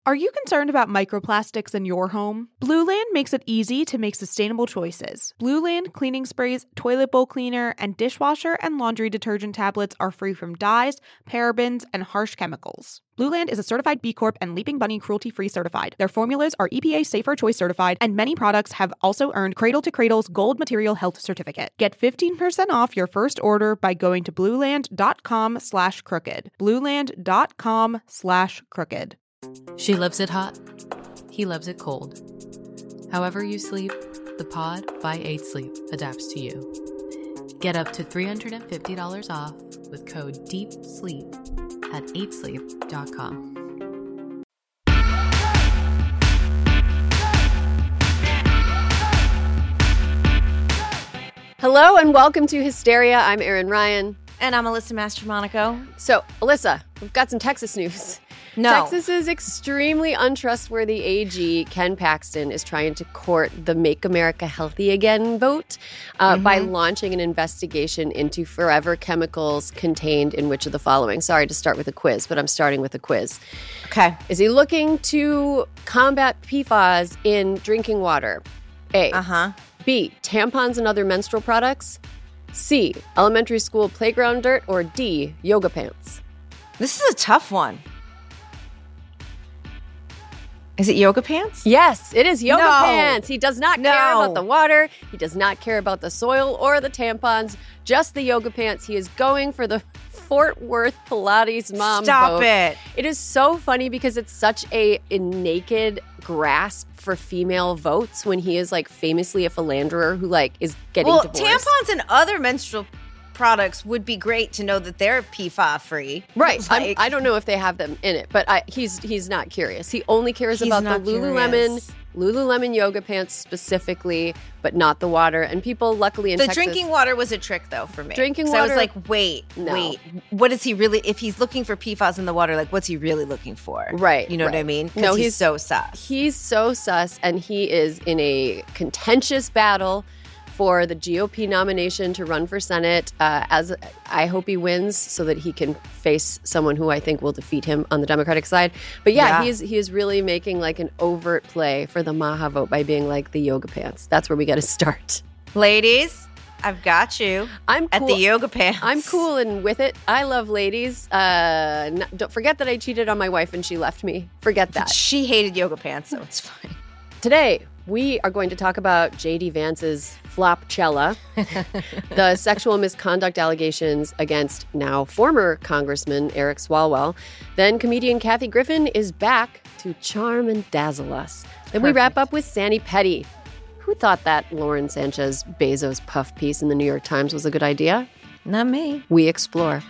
Are you concerned about microplastics in your home? Blue Land makes it easy to make sustainable choices. Blue Land cleaning sprays, toilet bowl cleaner, and dishwasher and laundry detergent tablets are free from dyes, parabens, and harsh chemicals. Blue Land is a certified B Corp and Leaping Bunny cruelty-free certified. Their formulas are EPA Safer Choice certified, and many products have also earned Cradle to Cradle's Gold Material Health Certificate. Get 15% off your first order by going to blueland.com/crooked. blueland.com/crooked. She loves it hot. He loves it cold. However you sleep, the Pod by 8 Sleep adapts to you. Get up to $350 off with code DEEPSLEEP at 8sleep.com. Hello and welcome to Hysteria. I'm Erin Ryan. And I'm Alyssa Mastromonaco. So, Alyssa, we've got some Texas news. No. Texas's extremely untrustworthy AG, Ken Paxton, is trying to court the Make America Healthy Again vote by launching an investigation into forever chemicals contained in which of the following. Sorry to start with a quiz, but I'm starting with a quiz. Okay. Is he looking to combat PFAS in drinking water? A. B. Tampons and other menstrual products? C. Elementary school playground dirt? Or D. Yoga pants? This is a tough one. Is it yoga pants? Yes, it is yoga pants. He does not care about the water. He does not care about the soil or the tampons. Just the yoga pants. He is going for the Fort Worth Pilates mom Stop vote. it. It is so funny because it's such a naked grasp for female votes when he is like famously a philanderer who like is getting divorced. Tampons and other menstrual products would be great to know that they're PFAS free. Right. I don't know if they have them in it, but he's not curious. He only cares about the Lululemon yoga pants specifically, but not the water. And people luckily in Texas. The drinking water was a trick though for me. Drinking water. I was like, wait. What is he really, if he's looking for PFAS in the water, like what's he really looking for? Right. You know what I mean? No, he's so sus. He's so sus, and he is in a contentious battle for the GOP nomination to run for Senate, as I hope he wins so that he can face someone who I think will defeat him on the Democratic side. But he is really making like an overt play for the Maha vote by being like the yoga pants. That's where we got to start. Ladies, I've got you. I'm cool. At the yoga pants. I'm cool and with it. I love ladies. Don't forget that I cheated on my wife and she left me. Forget that. She hated yoga pants, so it's fine. Today, we are going to talk about J.D. Vance's flopchella, the sexual misconduct allegations against now former Congressman Eric Swalwell. Then comedian Kathy Griffin is back to charm and dazzle us. Then we wrap up with Sani Petty. Who thought that Lauren Sanchez Bezos puff piece in the New York Times was a good idea? Not me. We explore.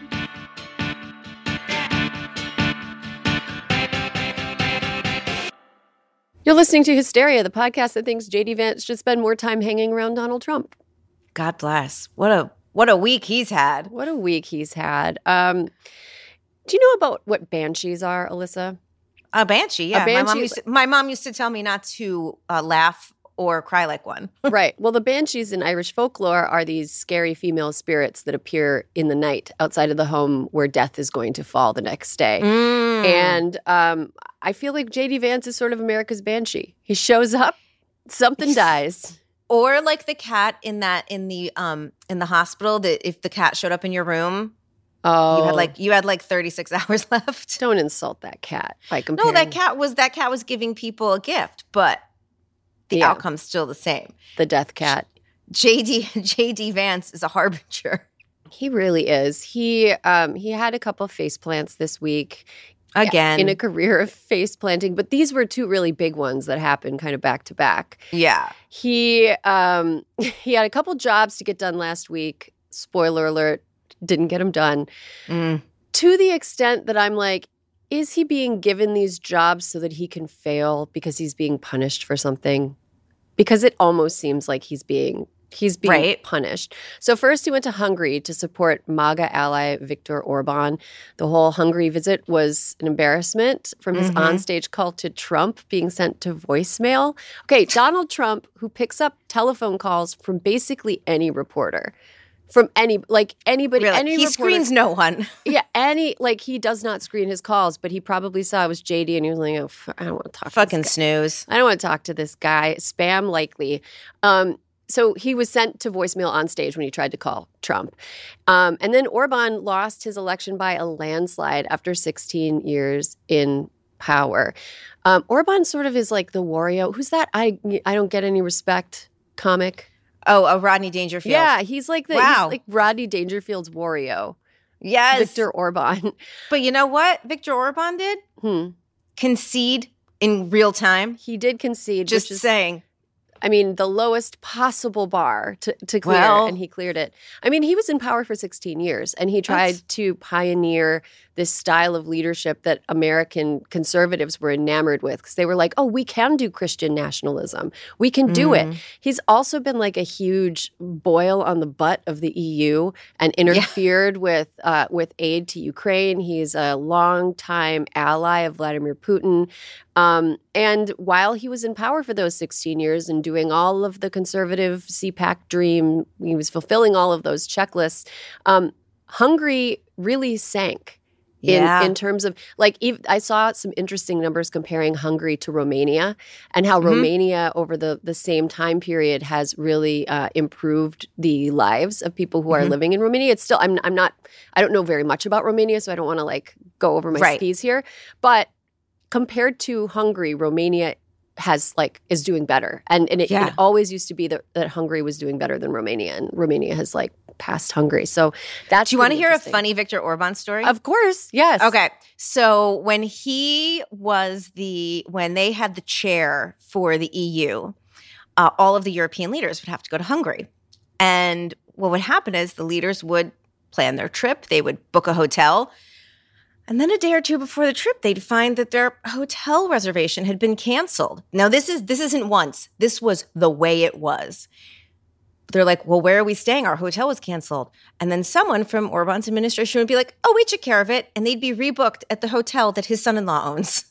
You're listening to Hysteria, the podcast that thinks J.D. Vance should spend more time hanging around Donald Trump. God bless. What a week he's had. What a week he's had. Do you know about what banshees are, Alyssa? A banshee, yeah. A banshee, my mom used to tell me not to laugh or cry like one. Right. Well, the banshees in Irish folklore are these scary female spirits that appear in the night outside of the home where death is going to fall the next day. And I feel like J.D. Vance is sort of America's banshee. He shows up, something dies. Or like the cat in the hospital, that if the cat showed up in your room, you had like 36 hours left. Don't insult that cat by comparing. No, that cat was giving people a gift, but the outcome's still the same. The death cat. J.D. Vance is a harbinger. He really is. He had a couple of face plants this week. Again. In a career of face planting. But these were two really big ones that happened kind of back to back. Yeah. He had a couple jobs to get done last week. Spoiler alert, didn't get them done. To the extent that I'm like, is he being given these jobs so that he can fail because he's being punished for something? Because it almost seems like he's being punished. So first he went to Hungary to support MAGA ally Viktor Orban. The whole Hungary visit was an embarrassment from his onstage call to Trump being sent to voicemail. Okay, Donald Trump, who picks up telephone calls from basically any reporter, from anybody. Really? Any He reporter, screens no one. Yeah, he does not screen his calls, but he probably saw it was JD and he was like, oh, I don't want to talk Fucking to this guy. snooze. I don't want to talk to this guy. Spam likely. So he was sent to voicemail on stage when he tried to call Trump. And then Orban lost his election by a landslide after 16 years in power. Orban sort of is like the Wario. Who's that? I don't get any respect comic. Oh, a Rodney Dangerfield. Yeah, he's like he's like Rodney Dangerfield's Wario. Yes. Viktor Orban. But you know what Viktor Orban did? Concede in real time. He did concede. Just saying. I mean, the lowest possible bar to clear, and he cleared it. I mean, he was in power for 16 years, and he tried to pioneer this style of leadership that American conservatives were enamored with because they were like, oh, we can do Christian nationalism. We can do it. He's also been like a huge boil on the butt of the EU and interfered with aid to Ukraine. He's a longtime ally of Vladimir Putin. And while he was in power for those 16 years and doing all of the conservative CPAC dream, he was fulfilling all of those checklists, Hungary really sank in terms of I saw some interesting numbers comparing Hungary to Romania and how Romania over the same time period has really improved the lives of people who are living in Romania. It's still I don't know very much about Romania, so I don't want to go over my skis here, but compared to Hungary, Romania is doing better, and it always used to be that Hungary was doing better than Romania, and Romania has passed Hungary. So that's. Do you want to hear a funny Viktor Orban story? Of course, yes. Okay, so when they had the chair for the EU, all of the European leaders would have to go to Hungary, and what would happen is the leaders would plan their trip. They would book a hotel. And then a day or two before the trip, they'd find that their hotel reservation had been canceled. Now, this isn't once. This was the way it was. They're like, well, where are we staying? Our hotel was canceled. And then someone from Orban's administration would be like, oh, we took care of it. And they'd be rebooked at the hotel that his son-in-law owns.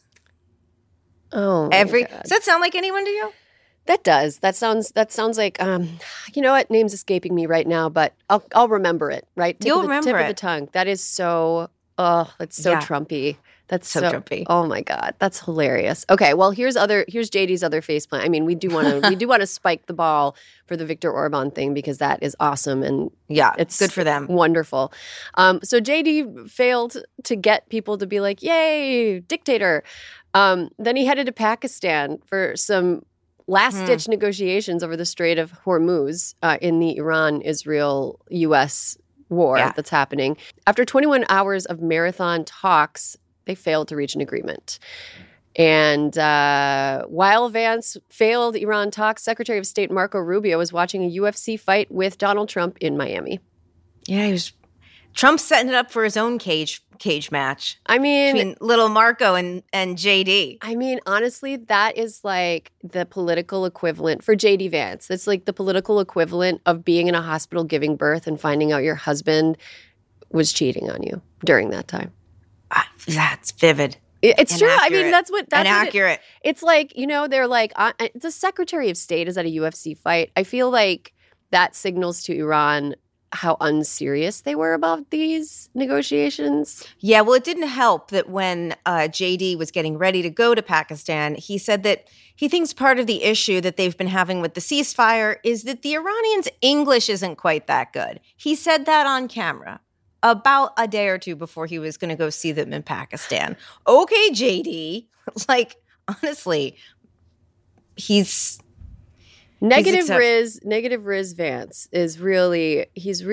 Oh, my God. Does that sound like anyone to you? That does. That sounds like, you know what? Name's escaping me right now, but I'll remember it, right? You'll remember it. Tip of the tongue. That is so... Oh, that's so Trumpy. That's so Trumpy. Oh my God, that's hilarious. Okay, well here's JD's other faceplant. I mean, we do want to spike the ball for the Viktor Orban thing because that is awesome and it's good for them. Wonderful. So JD failed to get people to be like, "Yay, dictator." Then he headed to Pakistan for some last-ditch negotiations over the Strait of Hormuz in the Iran-Israel-U.S. war that's happening. After 21 hours of marathon talks, they failed to reach an agreement. And while Vance failed Iran talks, Secretary of State Marco Rubio was watching a UFC fight with Donald Trump in Miami. Yeah, Trump's setting it up for his own cage match. I mean, between little Marco and JD. I mean, honestly, that is like the political equivalent for JD Vance. That's like the political equivalent of being in a hospital giving birth and finding out your husband was cheating on you during that time. That's vivid. It's true. I mean, that's accurate. It's like, they're like, the Secretary of State is at a UFC fight. I feel like that signals to Iran how unserious they were about these negotiations. Yeah, well, it didn't help that when JD was getting ready to go to Pakistan, he said that he thinks part of the issue that they've been having with the ceasefire is that the Iranians' English isn't quite that good. He said that on camera about a day or two before he was going to go see them in Pakistan. Okay, JD. Honestly, he's... Negative Riz Vance he's really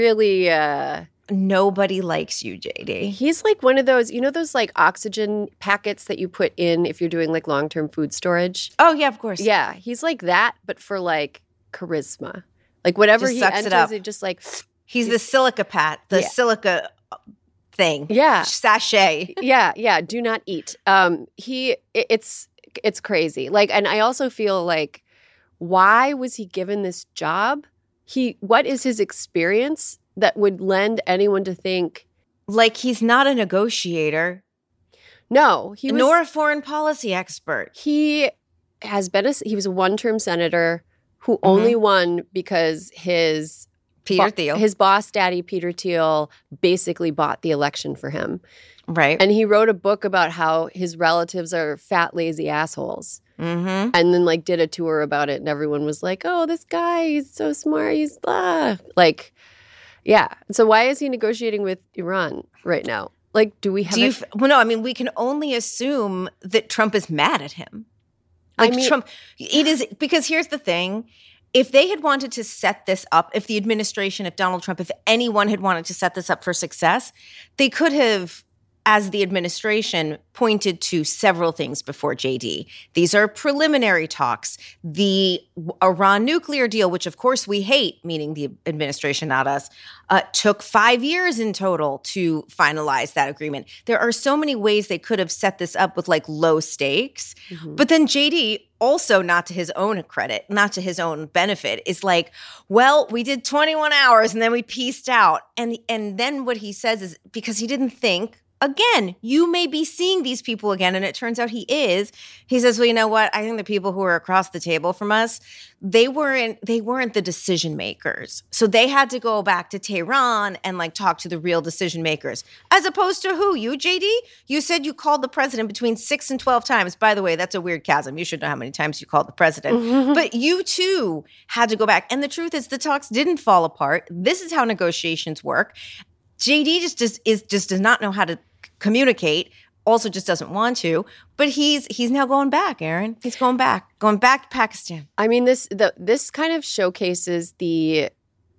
nobody likes you, JD. He's like one of those, those like oxygen packets that you put in if you're doing like long-term food storage. Oh yeah, of course. Yeah, he's like that, but for like charisma. Like whatever he enters, it just like he's the silica silica thing. Yeah. Sachet. Yeah. Do not eat. It's crazy. Like, and I also feel like, why was he given this job? What is his experience that would lend anyone to think like he's not a negotiator? No, nor a foreign policy expert. He was a one-term senator who only won because his Peter Thiel. His boss daddy, Peter Thiel, basically bought the election for him. Right. And he wrote a book about how his relatives are fat, lazy assholes. Mm-hmm. And then like did a tour about it. And everyone was like, oh, this guy, he's so smart. He's blah. Like, yeah. So why is he negotiating with Iran right now? Like, do we have well, no, I mean, we can only assume that Trump is mad at him. Like Trump, it is, because here's the thing. If they had wanted to set this up, if the administration, if Donald Trump, if anyone had wanted to set this up for success, they could have, as the administration, pointed to several things before JD. These are preliminary talks. The Iran nuclear deal, which of course we hate, meaning the administration, not us, took 5 years in total to finalize that agreement. There are so many ways they could have set this up with like low stakes. Mm-hmm. But then JD, also not to his own credit, not to his own benefit, is like, well, we did 21 hours and then we pieced out. And then what he says is, because he didn't think, again, you may be seeing these people again, and it turns out he is. He says, well, you know what? I think the people who are across the table from us, they weren't the decision makers. So they had to go back to Tehran and like talk to the real decision makers. As opposed to who? You, JD? You said you called the president between 6 and 12 times. By the way, that's a weird chasm. You should know how many times you called the president. Mm-hmm. But you too had to go back. And the truth is the talks didn't fall apart. This is how negotiations work. JD just does not know how to communicate, also just doesn't want to, but he's now going back, Aaron. He's going back to Pakistan. I mean, this kind of showcases the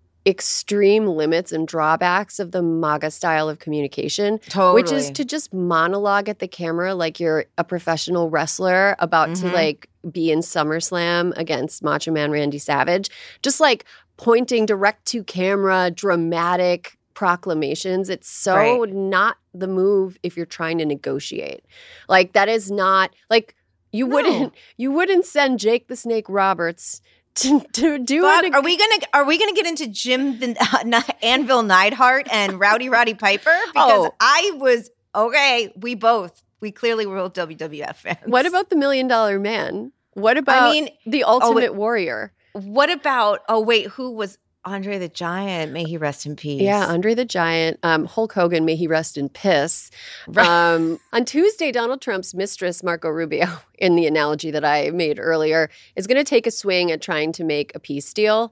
extreme limits and drawbacks of the MAGA style of communication, totally. Which is to just monologue at the camera like you're a professional wrestler about to like be in SummerSlam against Macho Man Randy Savage, just like pointing direct to camera, dramatic proclamations. It's so not the move if you're trying to negotiate. Like that is not like you wouldn't send Jake the Snake Roberts to do it. Are we gonna get into Jim the Anvil Neidhart and Rowdy Piper? Because I was okay. We clearly were both WWF fans. What about the $1 Million Man? What about the Ultimate Warrior? What about who was Andre the Giant, may he rest in peace. Yeah, Andre the Giant. Hulk Hogan, may he rest in piss. Right. On Tuesday, Donald Trump's mistress, Marco Rubio, in the analogy that I made earlier, is going to take a swing at trying to make a peace deal,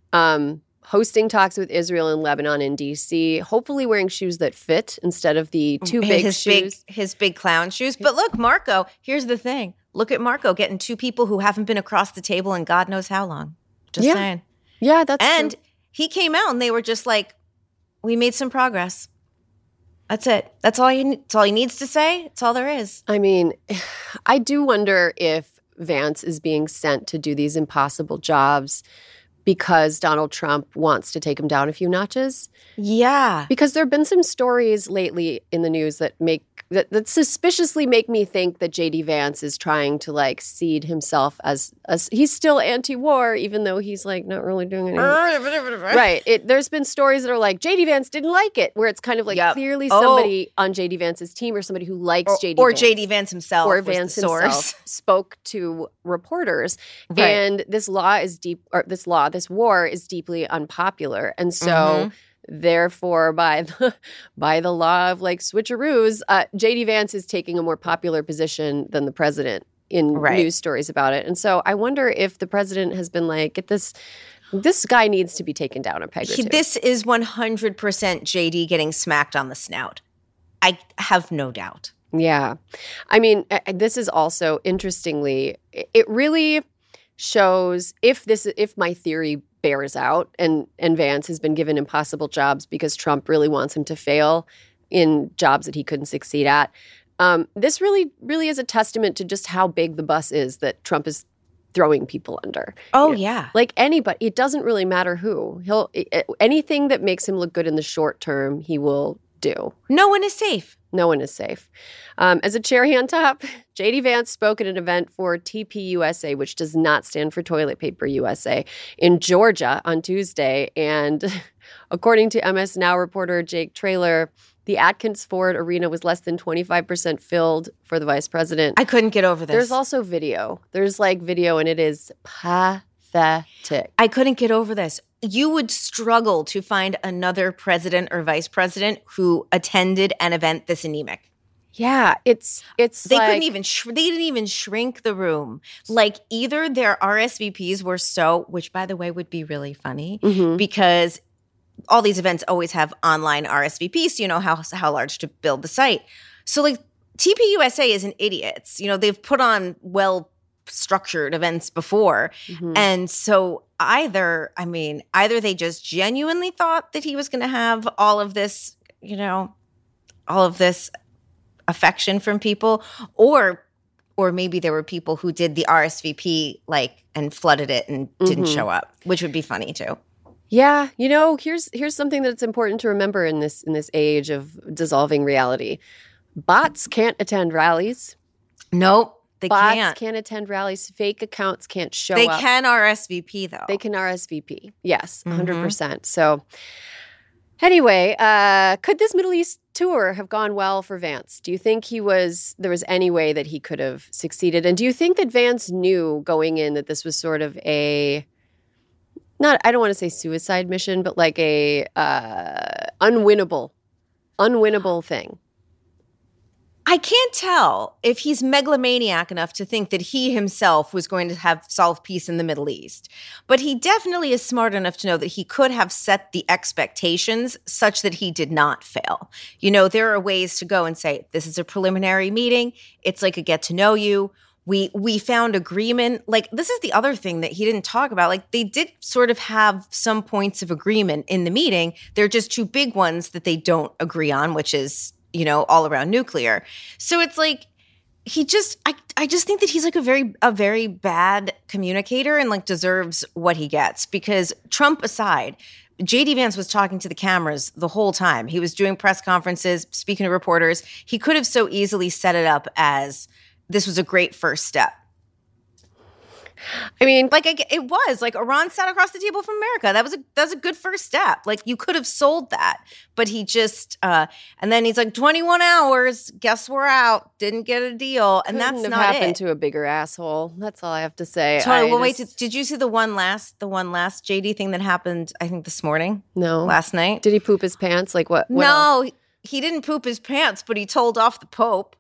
hosting talks with Israel and Lebanon in D.C., hopefully wearing shoes that fit instead of the too big shoes. His big clown shoes. But look, Marco, here's the thing. Look at Marco getting two people who haven't been across the table in God knows how long. Just saying. Yeah, that's true. And he came out and they were just like, we made some progress. That's it. That's all he needs to say. It's all there is. I mean, I do wonder if Vance is being sent to do these impossible jobs because Donald Trump wants to take him down a few notches. Yeah. Because there have been some stories lately in the news that suspiciously make me think that J.D. Vance is trying to like seed himself as he's still anti-war, even though he's like not really doing anything. Right. There's been stories that are like J.D. Vance didn't like it, where it's kind of like clearly somebody on J.D. Vance's team or somebody who likes J.D. Or Vance. J.D. Vance himself. Or Vance himself spoke to reporters. Right. And this war is deeply unpopular. And so therefore, by the law of like switcheroos, J.D. Vance is taking a more popular position than the president in news stories about it. And so I wonder if the president has been like, this guy needs to be taken down a peg or two. This is 100% J.D. getting smacked on the snout. I have no doubt. Yeah. I mean, this is also, interestingly, it really shows if my theory bears out and Vance has been given impossible jobs because Trump really wants him to fail in jobs that he couldn't succeed at. This really, really is a testament to just how big the bus is that Trump is throwing people under. Oh, yeah. Like anybody. It doesn't really matter who. Anything that makes him look good in the short term, he will do. No one is safe. No one is safe. As a cherry on top, J.D. Vance spoke at an event for TPUSA, which does not stand for Toilet Paper USA, in Georgia on Tuesday. And according to MS Now reporter Jake Traylor, the Atkins Ford Arena was less than 25% filled for the vice president. I couldn't get over this. There's also video. There's like video, and it is pathetic. pathetic. I couldn't get over this. You would struggle to find another president or vice president who attended an event this anemic. Yeah, it's They like, couldn't even they didn't even shrink the room. Like either their RSVPs were so, which by the way would be really funny because all these events always have online RSVPs, so you know how large to build the site. So like TPUSA isn't idiots. You know, they've put on well-structured events before. And so either they just genuinely thought that he was going to have all of this, all of this affection from people, or maybe there were people who did the RSVP and flooded it and didn't show up, which would be funny too. yeah, here's something that's important to remember in this age of dissolving reality. Bots can't attend rallies. Nope, they Bots can't attend rallies. Fake accounts can't show They up. can RSVP though. They can RSVP. Yes, 100%. So anyway, could this Middle East tour have gone well for Vance? Do you think there was any way that he could have succeeded? And do you think that Vance knew going in that this was sort of I don't want to say suicide mission, but like a unwinnable thing? I can't tell if he's megalomaniac enough to think that he himself was going to have solved peace in the Middle East. But he definitely is smart enough to know that he could have set the expectations such that he did not fail. There are ways to go and say, this is a preliminary meeting. It's like a get to know you. We found agreement. Like, this is the other thing that he didn't talk about. Like, they did sort of have some points of agreement in the meeting. They're just two big ones that they don't agree on, which is all around nuclear. So it's like I just think that he's like a very bad communicator and deserves what he gets, because Trump aside, JD Vance was talking to the cameras the whole time. He was doing press conferences, speaking to reporters. He could have so easily set it up as this was a great first step. I mean, it was Iran sat across the table from America. That was a good first step. You could have sold that, but he just and then he's 21 hours. Guess we're out. Didn't get a deal, and that's Couldn't not have happened it. to a bigger asshole. That's all I have to say. Totally. Well, wait. Did you see the one last JD thing that happened? I think this morning. No. Last night. Did he poop his pants? What No, else? he didn't poop his pants, but he told off the Pope.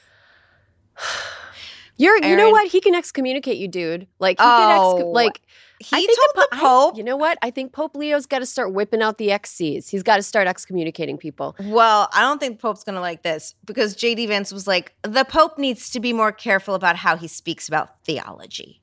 You know Aaron. what? He can excommunicate you, dude. He he told the Pope. You know what? I think Pope Leo's got to start whipping out the XCs. He's got to start excommunicating people. Well, I don't think the Pope's going to like this, because JD Vance was like, the Pope needs to be more careful about how he speaks about theology.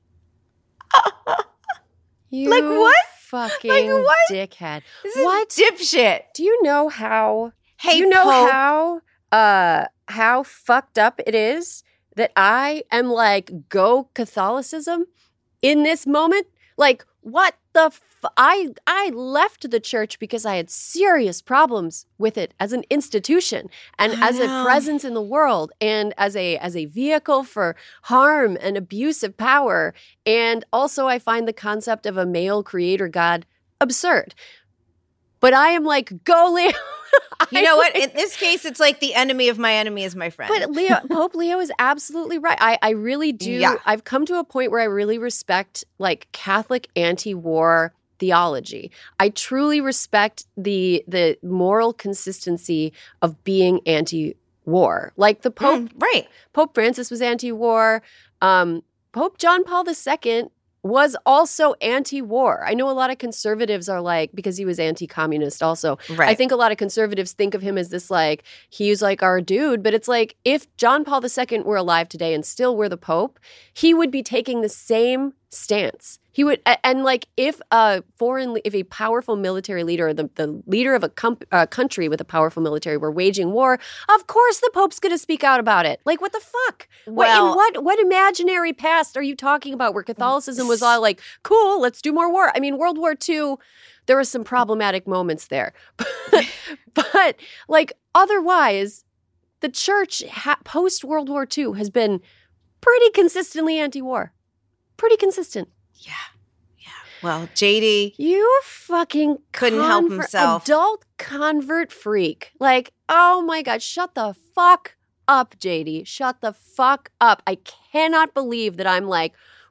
You what? fucking what? dickhead. This is What? dipshit. Do you know how? Hey, do you know Pope. how fucked up it is that I am go Catholicism in this moment? What the I left the church because I had serious problems with it as an institution and as a presence in the world, and as a vehicle for harm and abuse of power. And also I find the concept of a male creator God absurd. But I am go Leo. You know what? In this case, it's the enemy of my enemy is my friend. But Pope Leo is absolutely right. I really do. Yeah. I've come to a point where I really respect Catholic anti-war theology. I truly respect the moral consistency of being anti-war. The Pope, right. Pope Francis was anti-war. Pope John Paul II was also anti-war. I know a lot of conservatives are because he was anti-communist also. Right. I think a lot of conservatives think of him as this he's our dude, but it's if John Paul II were alive today and still were the Pope, he would be taking the same stance. He would, and if a powerful military leader, the leader of a country with a powerful military were waging war, of course the Pope's going to speak out about it. What the fuck? Well, what imaginary past are you talking about where Catholicism was all cool, let's do more war? I mean, World War II, there were some problematic moments there, but otherwise, the church post World War II has been pretty consistently anti-war. Pretty consistent. Yeah. Well, JD, you fucking couldn't help himself. Adult convert freak. Oh my God, shut the fuck up, JD. Shut the fuck up. I cannot believe that I'm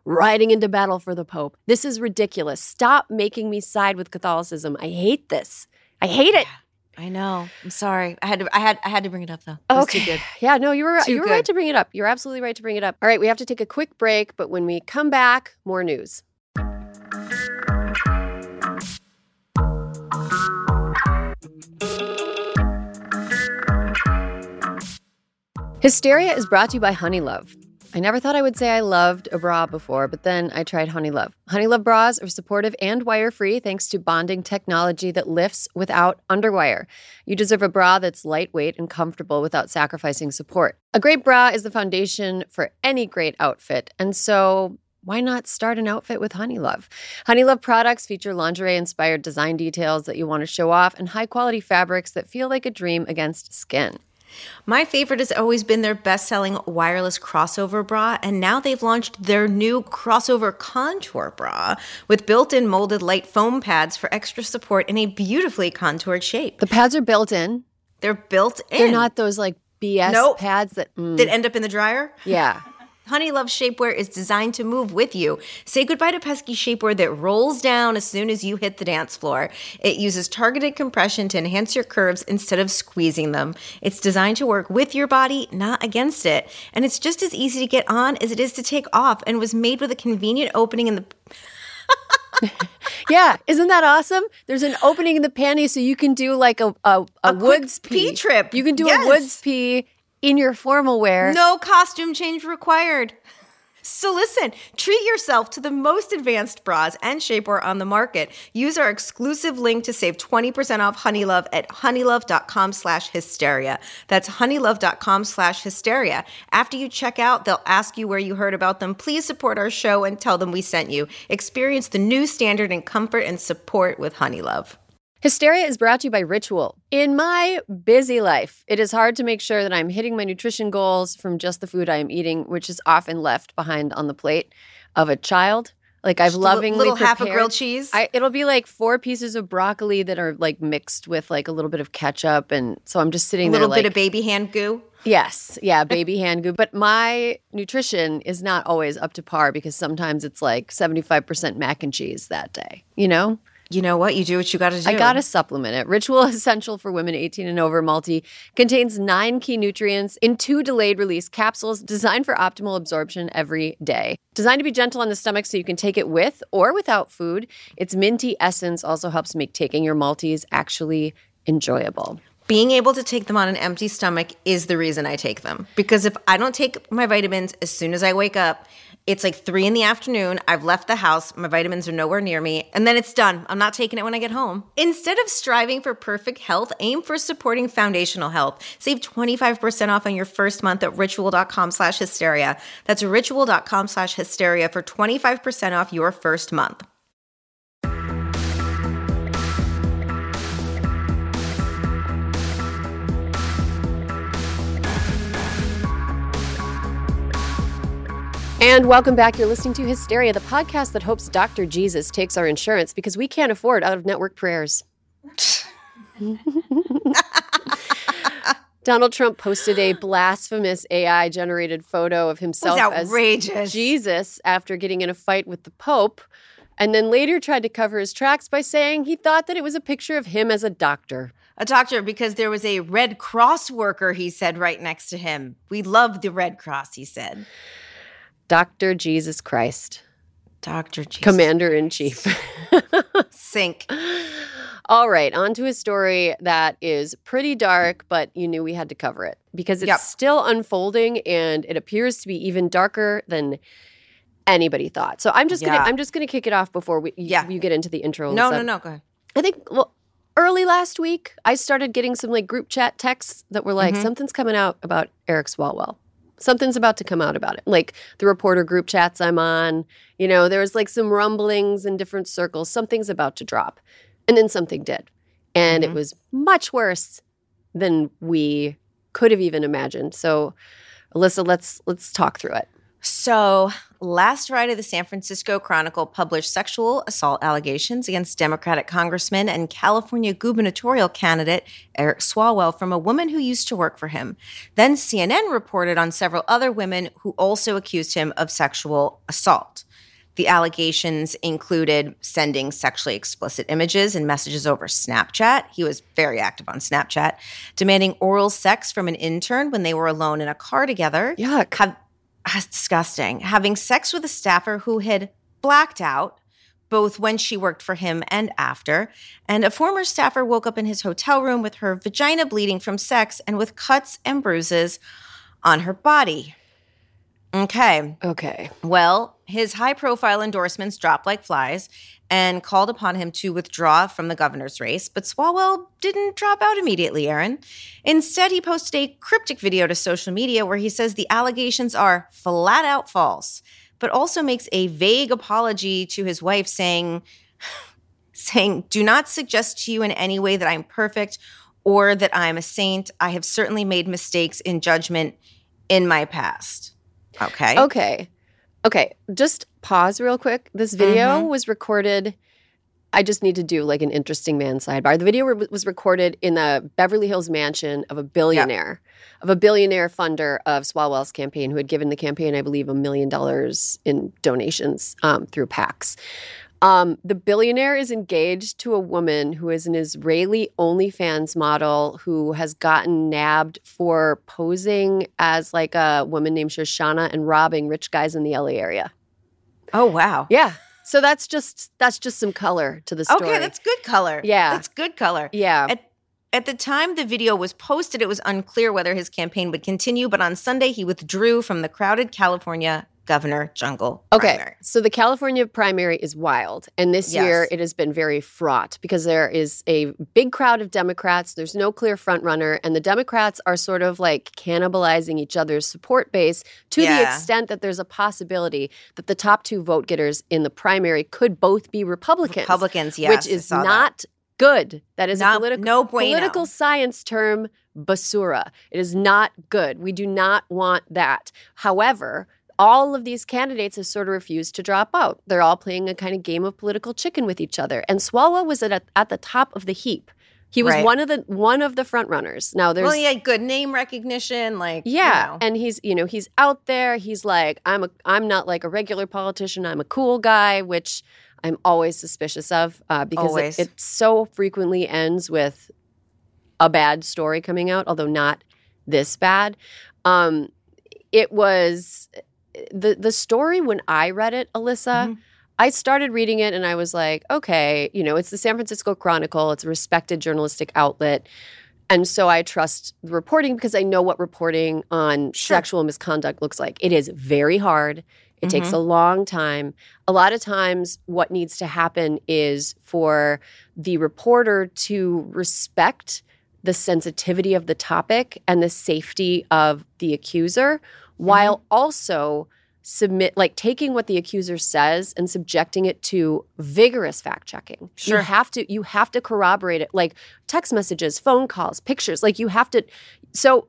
riding into battle for the Pope. This is ridiculous. Stop making me side with Catholicism. I hate this. I hate it. I know. I'm sorry. I had to bring it up though. It was too good. Yeah, no, you were Too good. right to bring it up. You're absolutely right to bring it up. All right, we have to take a quick break, but when we come back, more news. Hysteria is brought to you by Honeylove. I never thought I would say I loved a bra before, but then I tried Honeylove. Honeylove bras are supportive and wire-free thanks to bonding technology that lifts without underwire. You deserve a bra that's lightweight and comfortable without sacrificing support. A great bra is the foundation for any great outfit, and so why not start an outfit with Honeylove? Honeylove products feature lingerie-inspired design details that you want to show off and high-quality fabrics that feel like a dream against skin. My favorite has always been their best-selling wireless crossover bra, and now they've launched their new crossover contour bra with built-in molded light foam pads for extra support in a beautifully contoured shape. The pads are built in. They're built in. They're not those like BS pads that end up in the dryer? Yeah. Honeylove shapewear is designed to move with you. Say goodbye to pesky shapewear that rolls down as soon as you hit the dance floor. It uses targeted compression to enhance your curves instead of squeezing them. It's designed to work with your body, not against it. And it's just as easy to get on as it is to take off, and was made with a convenient opening in the... Yeah, isn't that awesome? There's an opening in the panties so you can do like a woods pee trip. You can do a woods pee in your formal wear. No costume change required. So listen, treat yourself to the most advanced bras and shapewear on the market. Use our exclusive link to save 20% off Honeylove at honeylove.com/hysteria. That's honeylove.com/hysteria. After you check out, they'll ask you where you heard about them. Please support our show and tell them we sent you. Experience the new standard in comfort and support with Honeylove. Hysteria is brought to you by Ritual. In my busy life, it is hard to make sure that I'm hitting my nutrition goals from just the food I am eating, which is often left behind on the plate of a child. Like I've lovingly little prepared. half a grilled cheese. It'll be like 4 pieces of broccoli that are like mixed with like a little bit of ketchup, and so I'm just sitting there a little like, bit of baby hand goo. Yes, yeah, baby hand goo. But my nutrition is not always up to par because sometimes it's like 75% mac and cheese that day. You know. You know what? You do what you got to do. I got to supplement it. Ritual Essential for Women 18 and Over Multi contains 9 key nutrients in 2 delayed release capsules designed for optimal absorption every day. Designed to be gentle on the stomach so you can take it with or without food, its minty essence also helps make taking your multis actually enjoyable. Being able to take them on an empty stomach is the reason I take them. Because if I don't take my vitamins as soon as I wake up, it's like 3 p.m, I've left the house, my vitamins are nowhere near me, and then it's done. I'm not taking it when I get home. Instead of striving for perfect health, aim for supporting foundational health. Save 25% off on your first month at ritual.com/hysteria. That's ritual.com/hysteria for 25% off your first month. And welcome back. You're listening to Hysteria, the podcast that hopes Dr. Jesus takes our insurance because we can't afford out-of-network prayers. Donald Trump posted a blasphemous AI-generated photo of himself as Jesus after getting in a fight with the Pope, and then later tried to cover his tracks by saying he thought that it was a picture of him as a doctor. A doctor, because there was a Red Cross worker, he said, right next to him. We love the Red Cross, he said. Dr. Jesus Christ. Dr. Jesus Commander-in-Chief. Sink. All right, on to a story that is pretty dark, but you knew we had to cover it because it's still unfolding and it appears to be even darker than anybody thought. So I'm just gonna kick it off before you get into the intro. No, go ahead. I think early last week I started getting some like group chat texts that were like something's coming out about Eric Swalwell. Something's about to come out about it. Like the reporter group chats I'm on, you know, there was like some rumblings in different circles. Something's about to drop. And then something did. And it was much worse than we could have even imagined. So, Alyssa, let's talk through it. So last Friday, the San Francisco Chronicle published sexual assault allegations against Democratic Congressman and California gubernatorial candidate Eric Swalwell from a woman who used to work for him. Then CNN reported on several other women who also accused him of sexual assault. The allegations included sending sexually explicit images and messages over Snapchat. He was very active on Snapchat. Demanding oral sex from an intern when they were alone in a car together. Yuck. That's disgusting. Having sex with a staffer who had blacked out, both when she worked for him and after. And a former staffer woke up in his hotel room with her vagina bleeding from sex and with cuts and bruises on her body. Okay. Well, his high-profile endorsements dropped like flies and called upon him to withdraw from the governor's race. But Swalwell didn't drop out immediately, Erin. Instead, he posted a cryptic video to social media where he says the allegations are flat out false, but also makes a vague apology to his wife saying, do not suggest to you in any way that I'm perfect or that I'm a saint. I have certainly made mistakes in judgment in my past. Okay. Just pause real quick. This video was recorded. I just need to do like an interesting man sidebar. The video was recorded in the Beverly Hills mansion of a billionaire, funder of Swalwell's campaign, who had given the campaign, I believe, $1 million in donations through PACs. The billionaire is engaged to a woman who is an Israeli OnlyFans model who has gotten nabbed for posing as like a woman named Shoshana and robbing rich guys in the LA area. Oh, wow. Yeah. So that's just some color to the story. Okay, that's good color. Yeah. That's good color. Yeah. At the time the video was posted, it was unclear whether his campaign would continue, but on Sunday he withdrew from the crowded California governor jungle primary. So the California primary is wild. And this year it has been very fraught because there is a big crowd of Democrats. There's no clear front runner. And the Democrats are sort of like cannibalizing each other's support base to the extent that there's a possibility that the top two vote getters in the primary could both be Republicans. Yes. Which is not good. That is no bueno. Political science term, basura. It is not good. We do not want that. However, all of these candidates have sort of refused to drop out. They're all playing a kind of game of political chicken with each other. And Swalwell was at the top of the heap. He was one of the front runners. Now there's good name recognition, and he's out there. He's like, I'm not like a regular politician. I'm a cool guy, which I'm always suspicious of because it so frequently ends with a bad story coming out, although not this bad. It was. The story, when I read it, Alyssa, I started reading it and I was like, okay, it's the San Francisco Chronicle. It's a respected journalistic outlet. And so I trust the reporting because I know what reporting on sexual misconduct looks like. It is very hard. It takes a long time. A lot of times what needs to happen is for the reporter to respect the sensitivity of the topic and the safety of the accuser, while also taking what the accuser says and subjecting it to vigorous fact checking. Sure. You have to corroborate it, like text messages, phone calls, pictures. Like you have to. So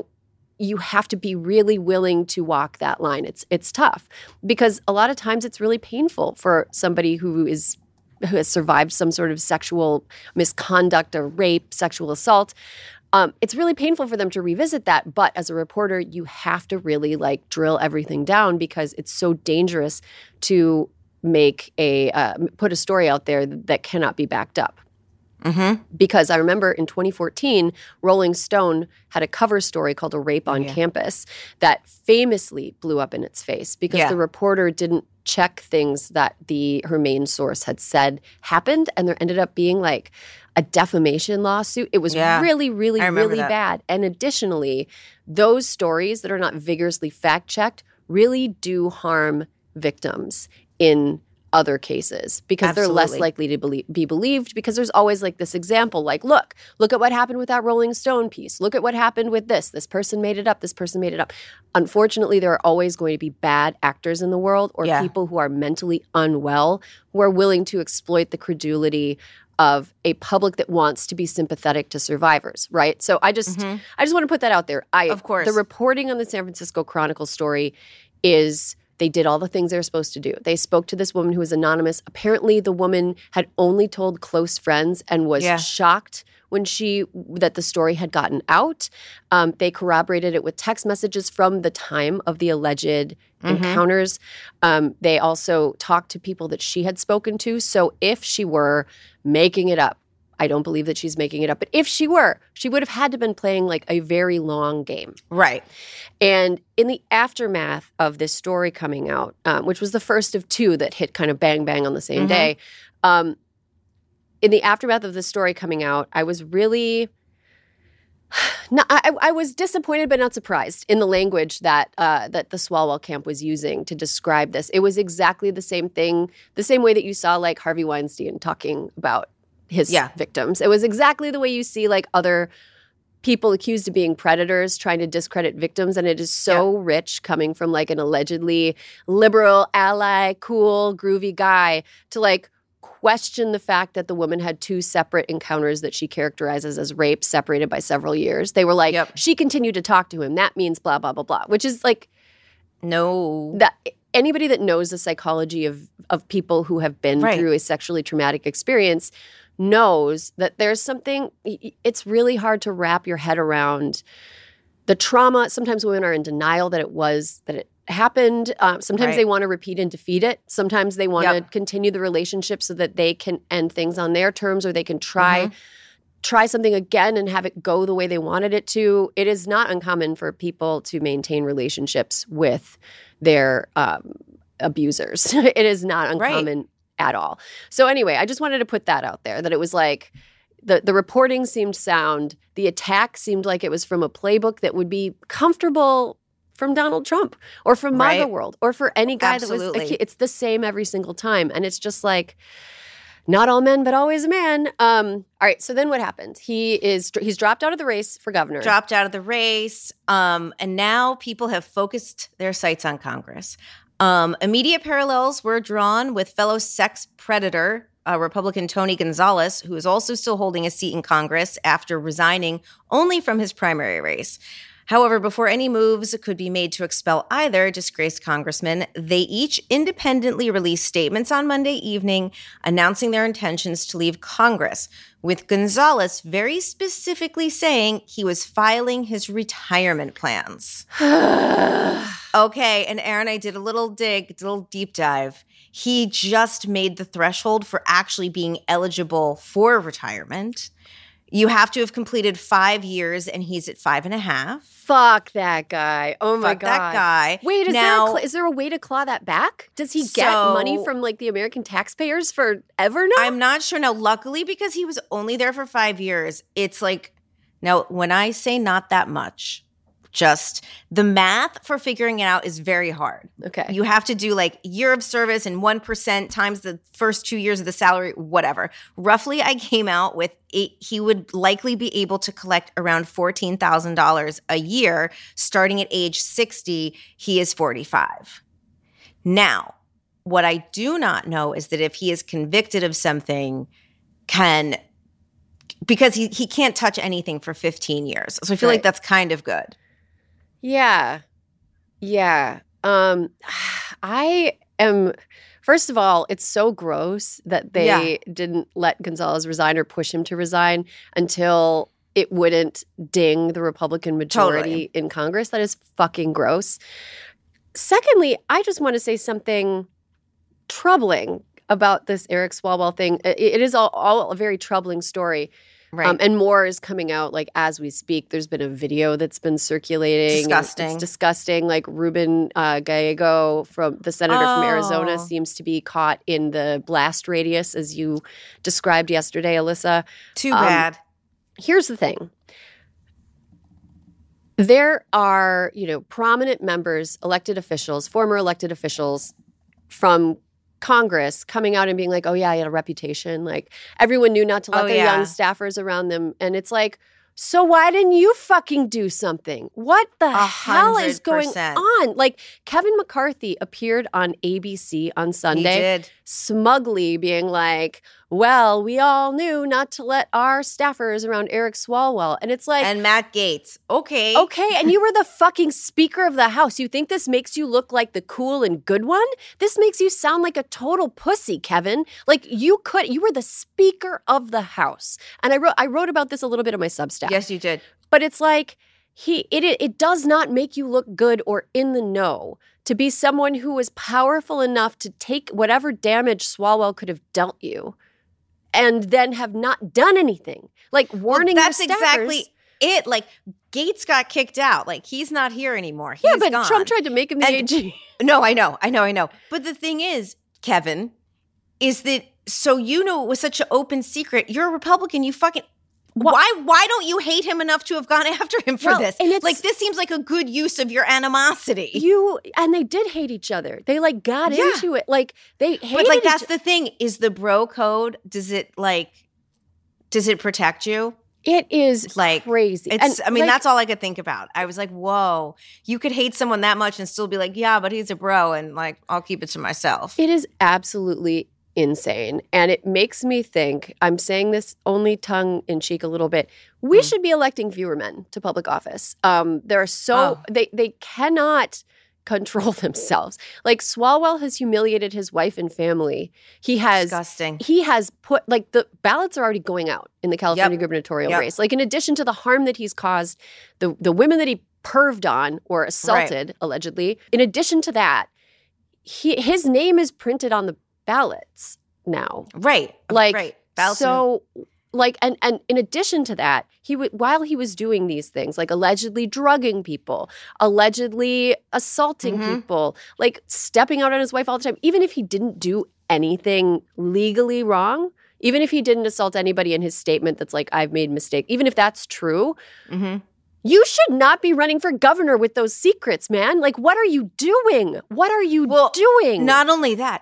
you have to be really willing to walk that line. It's tough because a lot of times it's really painful for somebody who has survived some sort of sexual misconduct or rape, sexual assault. It's really painful for them to revisit that. But as a reporter, you have to really drill everything down because it's so dangerous to make put a story out there that cannot be backed up. Because I remember in 2014, Rolling Stone had a cover story called A Rape on Campus that famously blew up in its face because the reporter didn't check things that her main source had said happened, and there ended up being a defamation lawsuit. It was really, really, really bad. And additionally, those stories that are not vigorously fact-checked really do harm victims in other cases because they're less likely to be believed because there's always this example look at what happened with that Rolling Stone piece. Look at what happened with this. This person made it up. This person made it up. Unfortunately, there are always going to be bad actors in the world or people who are mentally unwell who are willing to exploit the credulity of a public that wants to be sympathetic to survivors, right? So I just want to put that out there. Of course. The reporting on the San Francisco Chronicle story is they did all the things they were supposed to do. They spoke to this woman who was anonymous. Apparently, the woman had only told close friends and was shocked when that the story had gotten out. They corroborated it with text messages from the time of the alleged encounters. They also talked to people that she had spoken to. So if she were making it up, I don't believe that she's making it up, but if she were, she would have had to have been playing like a very long game. Right. And in the aftermath of this story coming out, which was the first of two that hit kind of bang, bang on the same day, in the aftermath of the story coming out, I was really I was disappointed but not surprised in the language that that the Swalwell camp was using to describe this. It was exactly the same thing, the same way that you saw like Harvey Weinstein talking about his victims. It was exactly the way you see like other people accused of being predators trying to discredit victims. And it is so rich coming from like an allegedly liberal, ally, cool, groovy guy to like question the fact that the woman had two separate encounters that she characterizes as rape separated by several years. They were like, she continued to talk to him. That means blah, blah, blah, blah, which is like, no. That anybody that knows the psychology of people who have been through a sexually traumatic experience knows that there's something, it's really hard to wrap your head around the trauma. Sometimes women are in denial that it happened. Sometimes they want to repeat and defeat it. Sometimes they want to continue the relationship so that they can end things on their terms, or they can try something again and have it go the way they wanted it to. It is not uncommon for people to maintain relationships with their abusers. It is not uncommon at all. So anyway, I just wanted to put that out there, that it was like the reporting seemed sound. The attack seemed like it was from a playbook that would be comfortable from Donald Trump or from MAGA World or for any guy that was it's the same every single time. And it's just like, not all men, but always a man. All right, so then what happened? He's dropped out of the race for governor. Dropped out of the race. And now people have focused their sights on Congress. Immediate parallels were drawn with fellow sex predator Republican Tony Gonzalez, who is also still holding a seat in Congress after resigning only from his primary race. However, before any moves could be made to expel either disgraced congressman, they each independently released statements on Monday evening announcing their intentions to leave Congress, with Gonzalez very specifically saying he was filing his retirement plans. Okay, and Aaron, I did a little deep dive. He just made the threshold for actually being eligible for retirement. You have to have completed 5 years, and he's at 5.5. Fuck that guy. Oh, my God. Fuck that guy. Wait, is there a way to claw that back? Does he get money from, like, the American taxpayers forever now? I'm not sure. Now, luckily, because he was only there for 5 years, it's like, now, when I say not that much, just the math for figuring it out is very hard. Okay. You have to do like year of service and 1% times the first 2 years of the salary, whatever. Roughly, I came out with he would likely be able to collect around $14,000 a year. Starting at age 60, he is 45. Now, what I do not know is that if he is convicted of something, because he can't touch anything for 15 years. So I feel like that's kind of good. Yeah. I am, first of all, it's so gross that they didn't let Gonzalez resign or push him to resign until it wouldn't ding the Republican majority in Congress. That is fucking gross. Secondly, I just want to say something troubling about this Eric Swalwell thing. It is all a very troubling story. Right. And more is coming out like as we speak. There's been a video that's been circulating. Disgusting. It's disgusting. Like Ruben Gallego, the senator from Arizona, seems to be caught in the blast radius, as you described yesterday, Alyssa. Too bad. Here's the thing. There are, prominent members, elected officials, former elected officials from Congress coming out and being like, oh, yeah, he had a reputation. Like, everyone knew not to let their young staffers around them. And it's like, so why didn't you fucking do something? What the hell is going on? Like, Kevin McCarthy appeared on ABC on Sunday, smugly being like, well, we all knew not to let our staffers around Eric Swalwell. And it's like, And Matt Gaetz. Okay. okay, and you were the fucking Speaker of the House. You think this makes you look like the cool and good one? This makes you sound like a total pussy, Kevin. Like you were the Speaker of the House. And I wrote about this a little bit in my Substack. Yes, you did. But it's like it does not make you look good or in the know to be someone who was powerful enough to take whatever damage Swalwell could have dealt you and then have not done anything. Like warning your that's staffers. exactly it. Like Gaetz got kicked out. Like he's not here anymore. He's Yeah, but gone. Trump tried to make him the And- AG. No, I know. But the thing is, Kevin, is that so you know it was such an open secret. You're a Republican. You fucking why don't you hate him enough to have gone after him for Well, this? and it's- Like this seems like a good use of your animosity. And they did hate each other. They like got Yeah. into it. Like they hated But like that's each- the thing is the bro code. Does it protect you? It is Like, crazy. It's. And, I mean, like, that's all I could think about. I was like, whoa, you could hate someone that much and still be like, yeah, but he's a bro, and like I'll keep it to myself. it is absolutely insane. And it makes me think, I'm saying this only tongue in cheek a little bit, we should be electing fewer men to public office. There are they cannot control themselves. Like Swalwell has humiliated his wife and family. He has Disgusting. He has put like the ballots are already going out in the California gubernatorial Yep. race. Like in addition to the harm that he's caused, the women that he perved on or assaulted allegedly, in addition to that, his name is printed on the ballots now. Right. Like right. Ballots so like and in addition to that, while he was doing these things, like allegedly drugging people, allegedly assaulting people, like stepping out on his wife all the time, even if he didn't do anything legally wrong, even if he didn't assault anybody in his statement that's like, I've made mistake, even if that's true, you should not be running for governor with those secrets, man. Like, what are you doing? What are you doing? Not only that,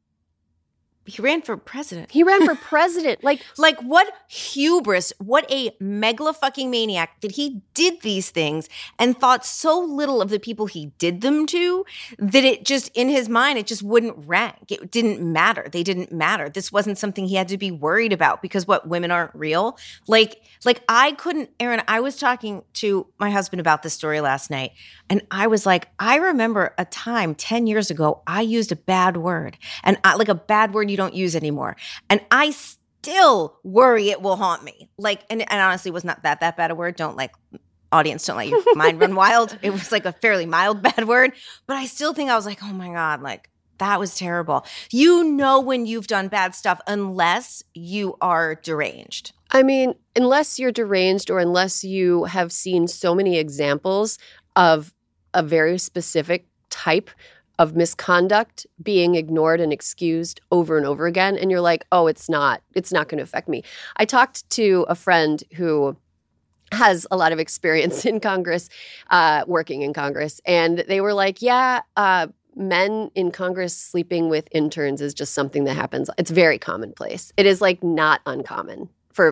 he ran for president. He ran for president. Like what hubris, what a fucking maniac that he did these things and thought so little of the people he did them to that it just, in his mind, it just wouldn't rank. It didn't matter. They didn't matter. This wasn't something he had to be worried about because what, women aren't real? Like I couldn't, Erin, I was talking to my husband about this story last night and I was like, I remember a time 10 years ago, I used a bad word and like a bad word you don't use anymore. And I still worry it will haunt me. Like, and honestly was not that bad a word. Don't let your mind run wild. It was like a fairly mild bad word. But I still think I was like, oh my God, like that was terrible. You know when you've done bad stuff unless you are deranged. I mean, unless you're deranged or unless you have seen so many examples of a very specific type of misconduct being ignored and excused over and over again. And you're like, oh, it's not going to affect me. I talked to a friend who has a lot of experience in Congress, working in Congress. And they were like, yeah, men in Congress sleeping with interns is just something that happens. It's very commonplace. It is like not uncommon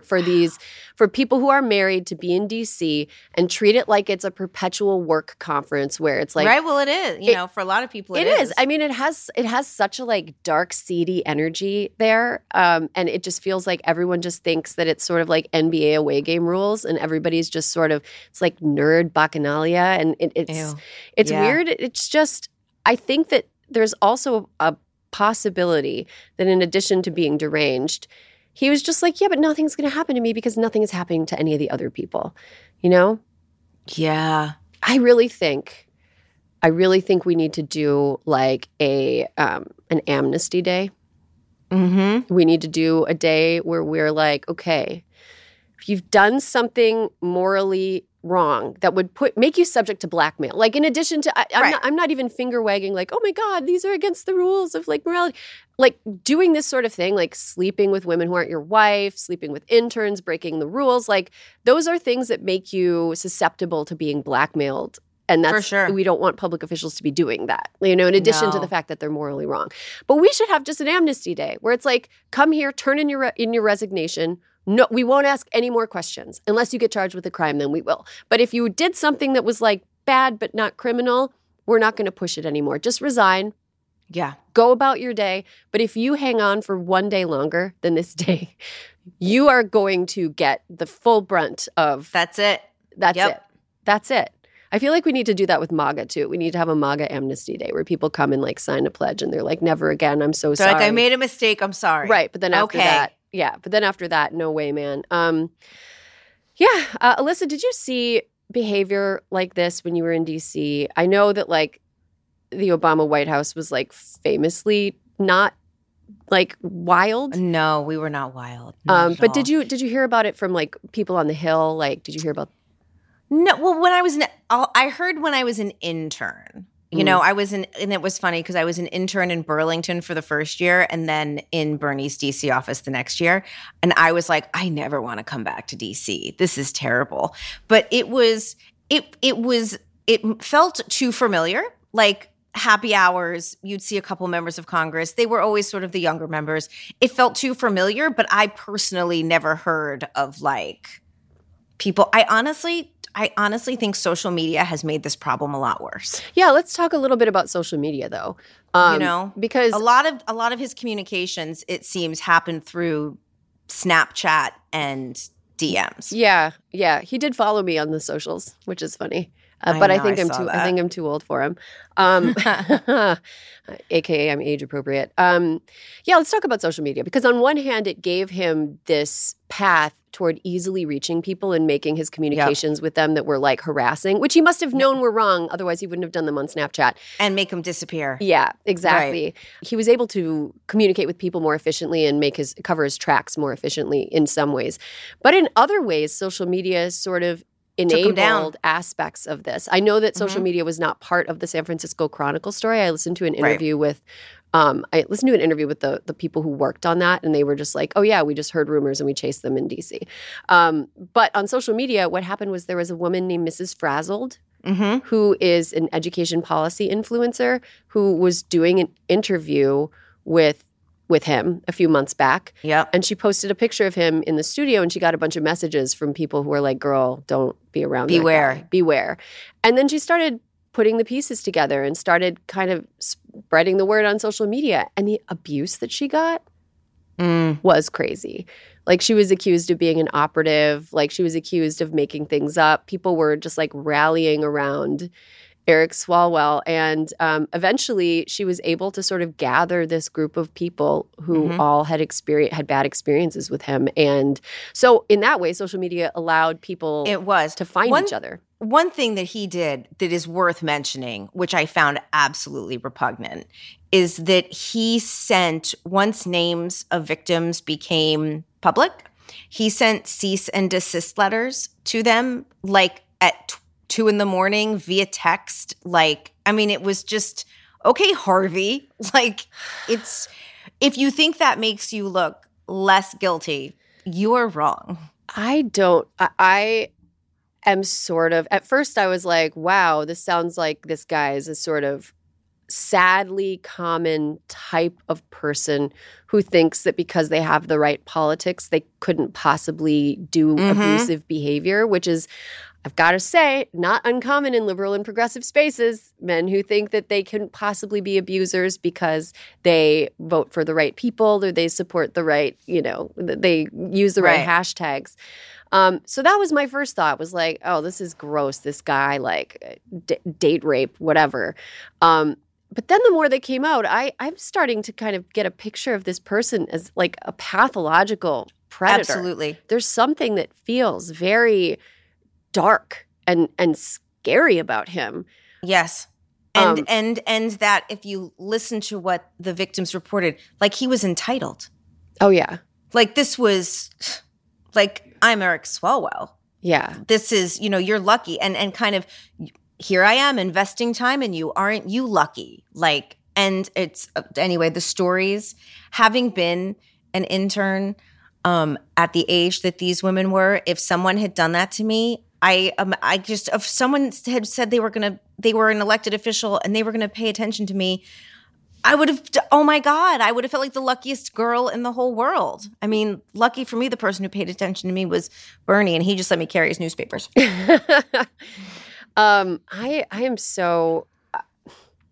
for people who are married to be in DC and treat it like it's a perpetual work conference where it's like, right. Well, it is, you know, for a lot of people, it is. I mean, it has such a like dark, seedy energy there. And it just feels like everyone just thinks that it's sort of like NBA away game rules and everybody's just sort of, it's like nerd bacchanalia. And it's weird. It's just, I think that there's also a possibility that in addition to being deranged, he was just like, yeah, but nothing's going to happen to me because nothing is happening to any of the other people, you know? Yeah. I really think we need to do like an amnesty day. Mm-hmm. We need to do a day where we're like, okay, if you've done something morally wrong that would make you subject to blackmail. Like in addition to, I'm not even finger wagging like, oh my God, these are against the rules of like morality. Like doing this sort of thing, like sleeping with women who aren't your wife, sleeping with interns, breaking the rules. Like those are things that make you susceptible to being blackmailed. And that's, for sure. We don't want public officials to be doing that, you know, in addition to the fact that they're morally wrong. But we should have just an amnesty day where it's like, come here, turn in your resignation. No, we won't ask any more questions unless you get charged with a crime, then we will. But if you did something that was like bad but not criminal, we're not going to push it anymore. Just resign Yeah. Go about your day. But if you hang on for one day longer than this day, you are going to get the full brunt of That's it. That's Yep. it. That's it. I feel like we need to do that with MAGA too. We need to have a MAGA amnesty day where people come and like sign a pledge and they're like, never again. I'm so They're sorry. like, I made a mistake. I'm sorry. Right. But then after that, no way, man. Alyssa, did you see behavior like this when you were in DC? I know that like the Obama White House was like famously not like wild. No, we were not wild. Not at But all. did you hear about it from like people on the Hill? Like, did you hear about? No, well, I heard when I was an intern. You know, and it was funny because I was an intern in Burlington for the first year and then in Bernie's DC office the next year. And I was like, I never want to come back to DC. This is terrible. But it felt too familiar. Like happy hours, you'd see a couple members of Congress. They were always sort of the younger members. It felt too familiar, but I personally never heard of like people. I honestly think social media has made this problem a lot worse. Yeah, let's talk a little bit about social media, though. Because a lot of his communications, it seems, happen through Snapchat and DMs. Yeah, he did follow me on the socials, which is funny. But I think I'm too old for him. AKA I'm age appropriate. Let's talk about social media because on one hand, it gave him this path toward easily reaching people and making his communications with them that were like harassing, which he must have known were wrong. Otherwise, he wouldn't have done them on Snapchat. And make them disappear. Yeah, exactly. Right. He was able to communicate with people more efficiently and cover his tracks more efficiently in some ways. But in other ways, social media sort of enabled aspects of this. I know that social media was not part of the San Francisco Chronicle story. I listened to an interview with the people who worked on that, and they were just like, oh yeah, we just heard rumors and we chased them in DC. But on social media, what happened was there was a woman named Mrs. Frazzled, who is an education policy influencer who was doing an interview with him a few months back. Yep. And she posted a picture of him in the studio and she got a bunch of messages from people who were like, girl, don't be around that guy. Beware. And then she started putting the pieces together and started kind of spreading the word on social media. And the abuse that she got was crazy. Like she was accused of being an operative. Like she was accused of making things up. People were just like rallying around Eric Swalwell. And eventually she was able to sort of gather this group of people who all had bad experiences with him. And so in that way, social media allowed people to find each other. One thing that he did that is worth mentioning, which I found absolutely repugnant, is that he sent, once names of victims became public, he sent cease and desist letters to them like at 2 a.m. via text. Like, I mean, it was just, okay, Harvey, like if you think that makes you look less guilty, you are wrong. I am sort of, at first I was like, wow, this sounds like this guy is a sort of sadly common type of person who thinks that because they have the right politics, they couldn't possibly do abusive behavior, which is, I've got to say, not uncommon in liberal and progressive spaces, men who think that they couldn't possibly be abusers because they vote for the right people or they support the right, they use the right hashtags. So that was my first thought, was like, oh, this is gross. This guy, like, date rape, whatever. But then the more they came out, I'm starting to kind of get a picture of this person as like a pathological predator. Absolutely. There's something that feels very dark and scary about him. Yes. And that if you listen to what the victims reported, like he was entitled. Oh, yeah. Like this was like, I'm Eric Swalwell. Yeah. This is, you're lucky. And kind of, here I am investing time in you. Aren't you lucky? Like, and it's, anyway, the stories, having been an intern at the age that these women were, if someone had done that to me, if someone had said they were an elected official and they were going to pay attention to me, I would have, oh my God, I would have felt like the luckiest girl in the whole world. I mean, lucky for me, the person who paid attention to me was Bernie, and he just let me carry his newspapers. I am so,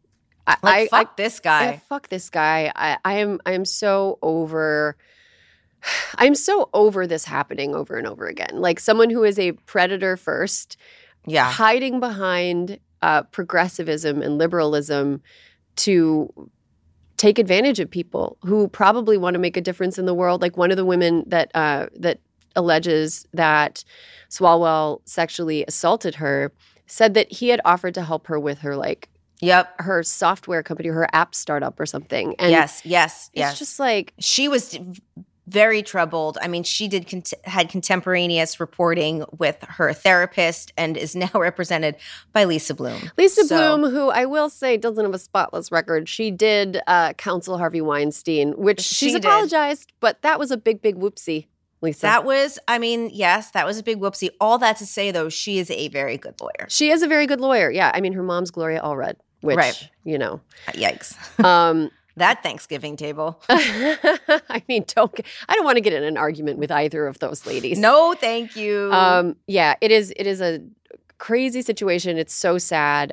Fuck this guy. Yeah, fuck this guy. I am so over. I'm so over this happening over and over again. Like someone who is a predator first, hiding behind progressivism and liberalism to take advantage of people who probably want to make a difference in the world. Like one of the women that alleges that Swalwell sexually assaulted her said that he had offered to help her with her her software company, her app startup or something. And yes. It's just like she was very troubled. I mean, she had contemporaneous reporting with her therapist and is now represented by Lisa Bloom. Bloom, who I will say doesn't have a spotless record. She did counsel Harvey Weinstein, which she's apologized, but that was a big, big whoopsie, Lisa. That was a big whoopsie. All that to say, though, she is a very good lawyer. She is a very good lawyer. Yeah. I mean, her mom's Gloria Allred, which, you know. Yikes. That Thanksgiving table. I mean, I don't want to get in an argument with either of those ladies. No, thank you. Yeah, it is a crazy situation. It's so sad.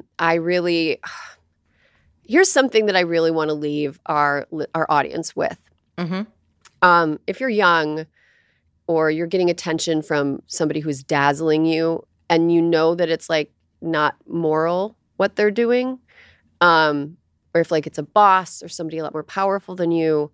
Here's something that I really want to leave our audience with. Mm-hmm. If you're young or you're getting attention from somebody who's dazzling you and you know that it's like not moral what they're doing, or if like it's a boss or somebody a lot more powerful than you,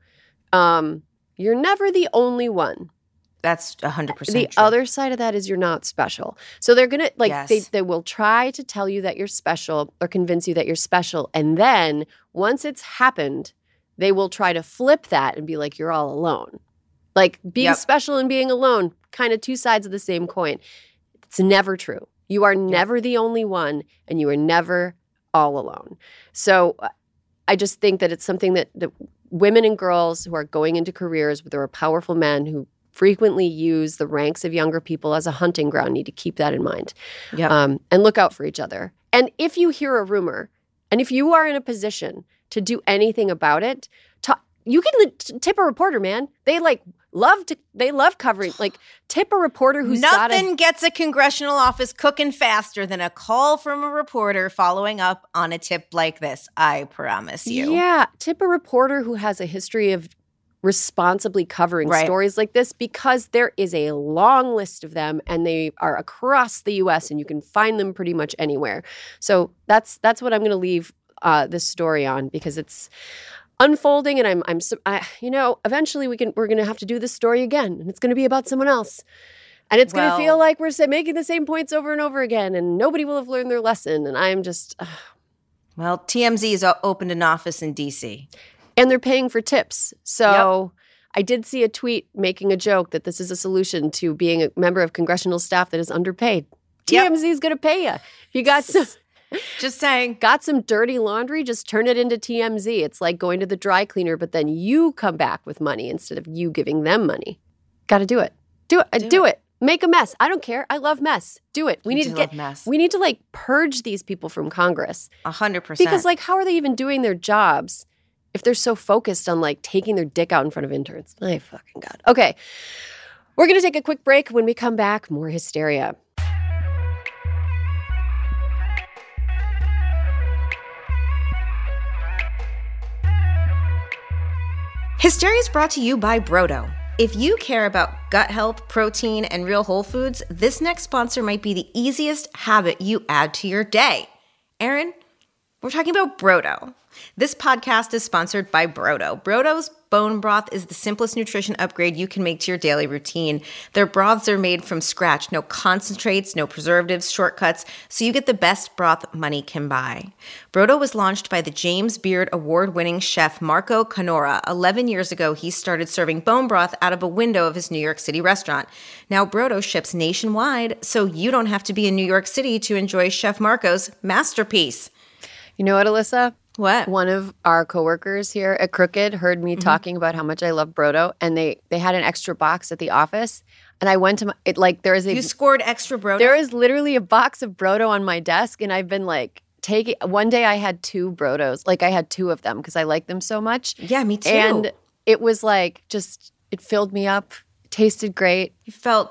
you're never the only one. That's 100% The true. other side of that is you're not special. So they're going to, they will try to tell you that you're special or convince you that you're special. And then once it's happened, they will try to flip that and be like, you're all alone. Like being special and being alone, kind of two sides of the same coin. It's never true. You are never the only one and you are never all alone. So I just think that it's something that women and girls who are going into careers where there are powerful men who frequently use the ranks of younger people as a hunting ground need to keep that in mind. And look out for each other. And if you hear a rumor, and if you are in a position to do anything about it, you can tip a reporter, man. They love covering. Like tip a reporter who's nothing gets a congressional office cooking faster than a call from a reporter following up on a tip like this. I promise you. Yeah, tip a reporter who has a history of responsibly covering stories like this, because there is a long list of them and they are across the U.S. and you can find them pretty much anywhere. So that's what I'm going to leave this story on, because it's unfolding, and I'm eventually we're going to have to do this story again, and it's going to be about someone else, and it's going to feel like we're making the same points over and over again, and nobody will have learned their lesson, and I'm just well, TMZ has opened an office in D.C. and they're paying for tips. So I did see a tweet making a joke that this is a solution to being a member of congressional staff that is underpaid. TMZ is going to pay you. If you got some. Just saying. Got some dirty laundry? Just turn it into TMZ. It's like going to the dry cleaner, but then you come back with money instead of you giving them money. Got to do it. Do it. Make a mess. I don't care. I love mess. Do it. We need to like purge these people from Congress. 100%. Because like, how are they even doing their jobs if they're so focused on like taking their dick out in front of interns? My fucking God. Okay. We're going to take a quick break. When we come back, more hysteria. Hysteria is brought to you by Brodo. If you care about gut health, protein, and real whole foods, this next sponsor might be the easiest habit you add to your day. Erin, we're talking about Brodo. This podcast is sponsored by Brodo. Brodo's bone broth is the simplest nutrition upgrade you can make to your daily routine. Their broths are made from scratch. No concentrates, no preservatives, shortcuts, so you get the best broth money can buy. Brodo was launched by the James Beard award-winning chef Marco Canora. 11 years ago, he started serving bone broth out of a window of his New York City restaurant. Now Brodo ships nationwide, so you don't have to be in New York City to enjoy Chef Marco's masterpiece. You know what, Alyssa? What? One of our coworkers here at Crooked heard me talking about how much I love Brodo, and they had an extra box at the office, and I went to You scored extra Brodo? There is literally a box of Brodo on my desk, and I've been like one day I had 2 Brodos. Like I had 2 of them because I like them so much. Yeah, me too. And it was like it filled me up. It tasted great. You felt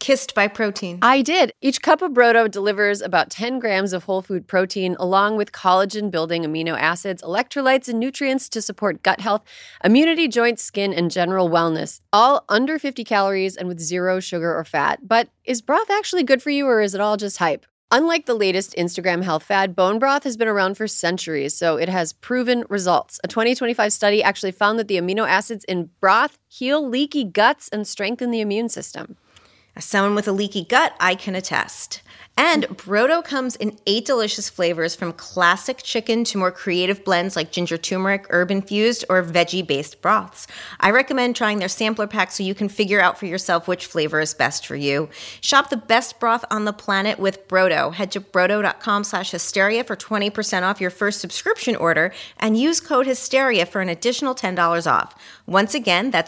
Kissed by protein. I did. Each cup of Brodo delivers about 10 grams of whole food protein, along with collagen-building amino acids, electrolytes, and nutrients to support gut health, immunity, joints, skin, and general wellness. All under 50 calories and with zero sugar or fat. But is broth actually good for you, or is it all just hype? Unlike the latest Instagram health fad, bone broth has been around for centuries, so it has proven results. A 2025 study actually found that the amino acids in broth heal leaky guts and strengthen the immune system. As someone with a leaky gut, I can attest. And Brodo comes in 8 delicious flavors, from classic chicken to more creative blends like ginger turmeric, herb-infused, or veggie-based broths. I recommend trying their sampler pack so you can figure out for yourself which flavor is best for you. Shop the best broth on the planet with Brodo. Head to brodo.com/hysteria for 20% off your first subscription order and use code HYSTERIA for an additional $10 off. Once again, that's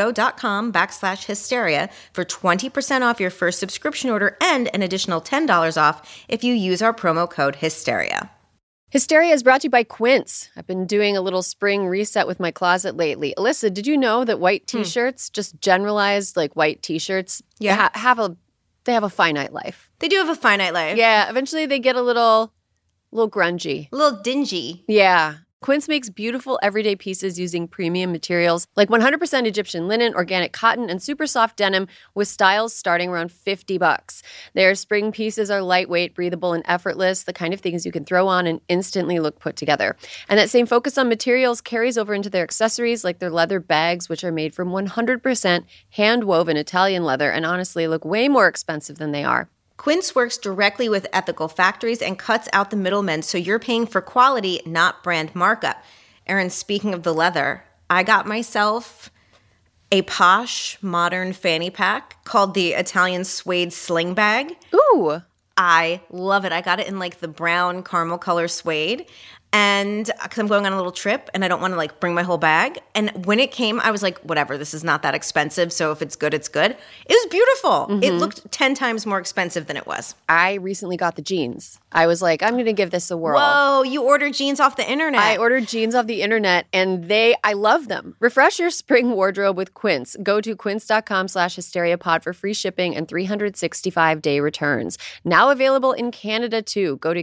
brodo.com/hysteria for 20% off your first subscription order and an additional $10 off if you use our promo code HYSTERIA. Hysteria is brought to you by Quince. I've been doing a little spring reset with my closet lately. Alyssa, did you know that white T-shirts, just generalized like white T-shirts, have a finite life? They do have a finite life. Yeah, eventually they get a little grungy. A little dingy. Yeah. Quince makes beautiful everyday pieces using premium materials like 100% Egyptian linen, organic cotton, and super soft denim with styles starting around $50. Their spring pieces are lightweight, breathable, and effortless, the kind of things you can throw on and instantly look put together. And that same focus on materials carries over into their accessories, like their leather bags, which are made from 100% hand-woven Italian leather and honestly look way more expensive than they are. Quince works directly with ethical factories and cuts out the middlemen, so you're paying for quality, not brand markup. Erin, speaking of the leather, I got myself a posh, modern fanny pack called the Italian Suede Sling Bag. Ooh. I love it. I got it in like the brown caramel color suede. And because I'm going on a little trip and I don't want to like bring my whole bag. And when it came, I was like, whatever, this is not that expensive. So if it's good, it's good. It was beautiful. It looked 10 times more expensive than it was. I recently got the jeans. I was like, I'm going to give this a whirl. Whoa, you ordered jeans off the internet. I ordered jeans off the internet and I love them. Refresh your spring wardrobe with Quince. Go to quince.com/hysteriapod for free shipping and 365-day returns. Now available in Canada too. Go to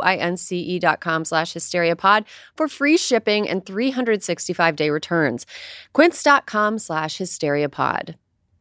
quince.com/hysteriapod for free shipping and 365-day returns. Quince.com/hysteriapod.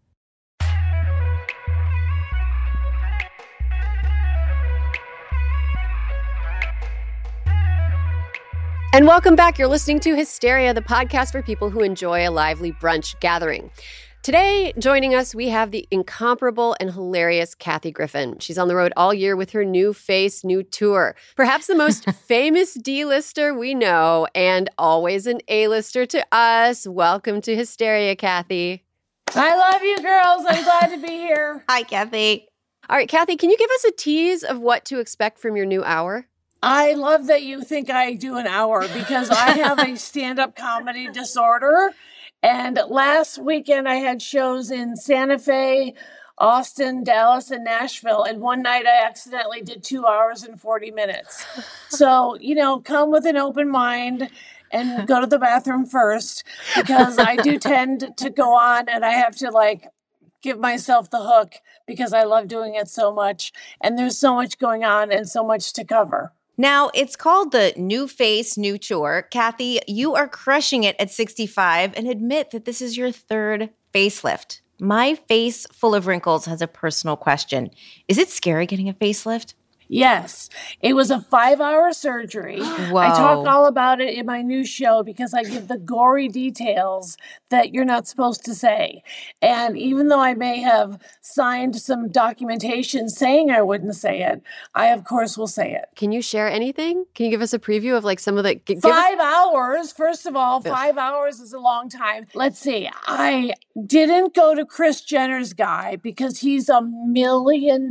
And welcome back. You're listening to Hysteria, the podcast for people who enjoy a lively brunch gathering. Today, joining us, we have the incomparable and hilarious Kathy Griffin. She's on the road all year with her new face, new tour. Perhaps the most famous D-lister we know, and always an A-lister to us. Welcome to Hysteria, Kathy. I love you, girls. I'm glad to be here. Hi, Kathy. All right, Kathy, can you give us a tease of what to expect from your new hour? I love that you think I do an hour because I have a stand-up comedy disorder. And last weekend I had shows in Santa Fe, Austin, Dallas, and Nashville. And one night I accidentally did 2 hours and 40 minutes. So, come with an open mind and go to the bathroom first, because I do tend to go on and I have to give myself the hook because I love doing it so much. And there's so much going on and so much to cover. Now, it's called the New Face, New Tour. Kathy, you are crushing it at 65 and admit that this is your third facelift. My face full of wrinkles has a personal question. Is it scary getting a facelift? Yes, it was a 5-hour surgery. Whoa. I talk all about it in my new show because I give the gory details that you're not supposed to say. And even though I may have signed some documentation saying I wouldn't say it, I, of course, will say it. Can you share anything? Can you give us a preview of some of the... 5 hours. First of all, 5 hours is a long time. Let's see. I didn't go to Kris Jenner's guy because he's $1 million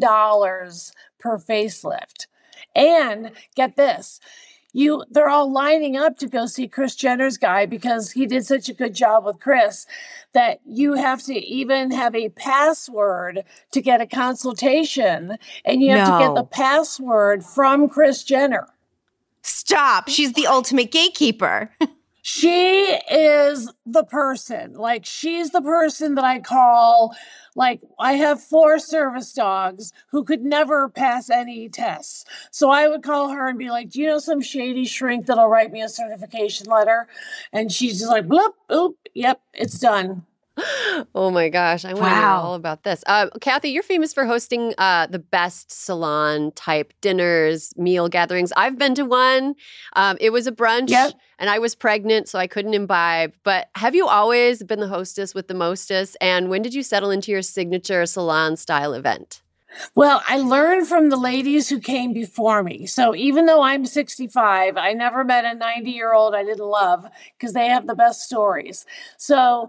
per facelift. And get this, they're all lining up to go see Kris Jenner's guy because he did such a good job with Kris that you have to even have a password to get a consultation, and you have to get the password from Kris Jenner. Stop. She's the ultimate gatekeeper. She is the person. Like, she's the person that I call. Like, I have 4 service dogs who could never pass any tests. So I would call her and be like, do you know some shady shrink that'll write me a certification letter? And she's just like, bloop, oop, yep, it's done. Oh my gosh, I want to know all about this. Kathy, you're famous for hosting the best salon type dinners, meal gatherings. I've been to one. It was a brunch, and I was pregnant, so I couldn't imbibe. But have you always been the hostess with the mostest? And when did you settle into your signature salon style event? Well, I learned from the ladies who came before me. So even though I'm 65, I never met a 90-year-old I didn't love because they have the best stories. So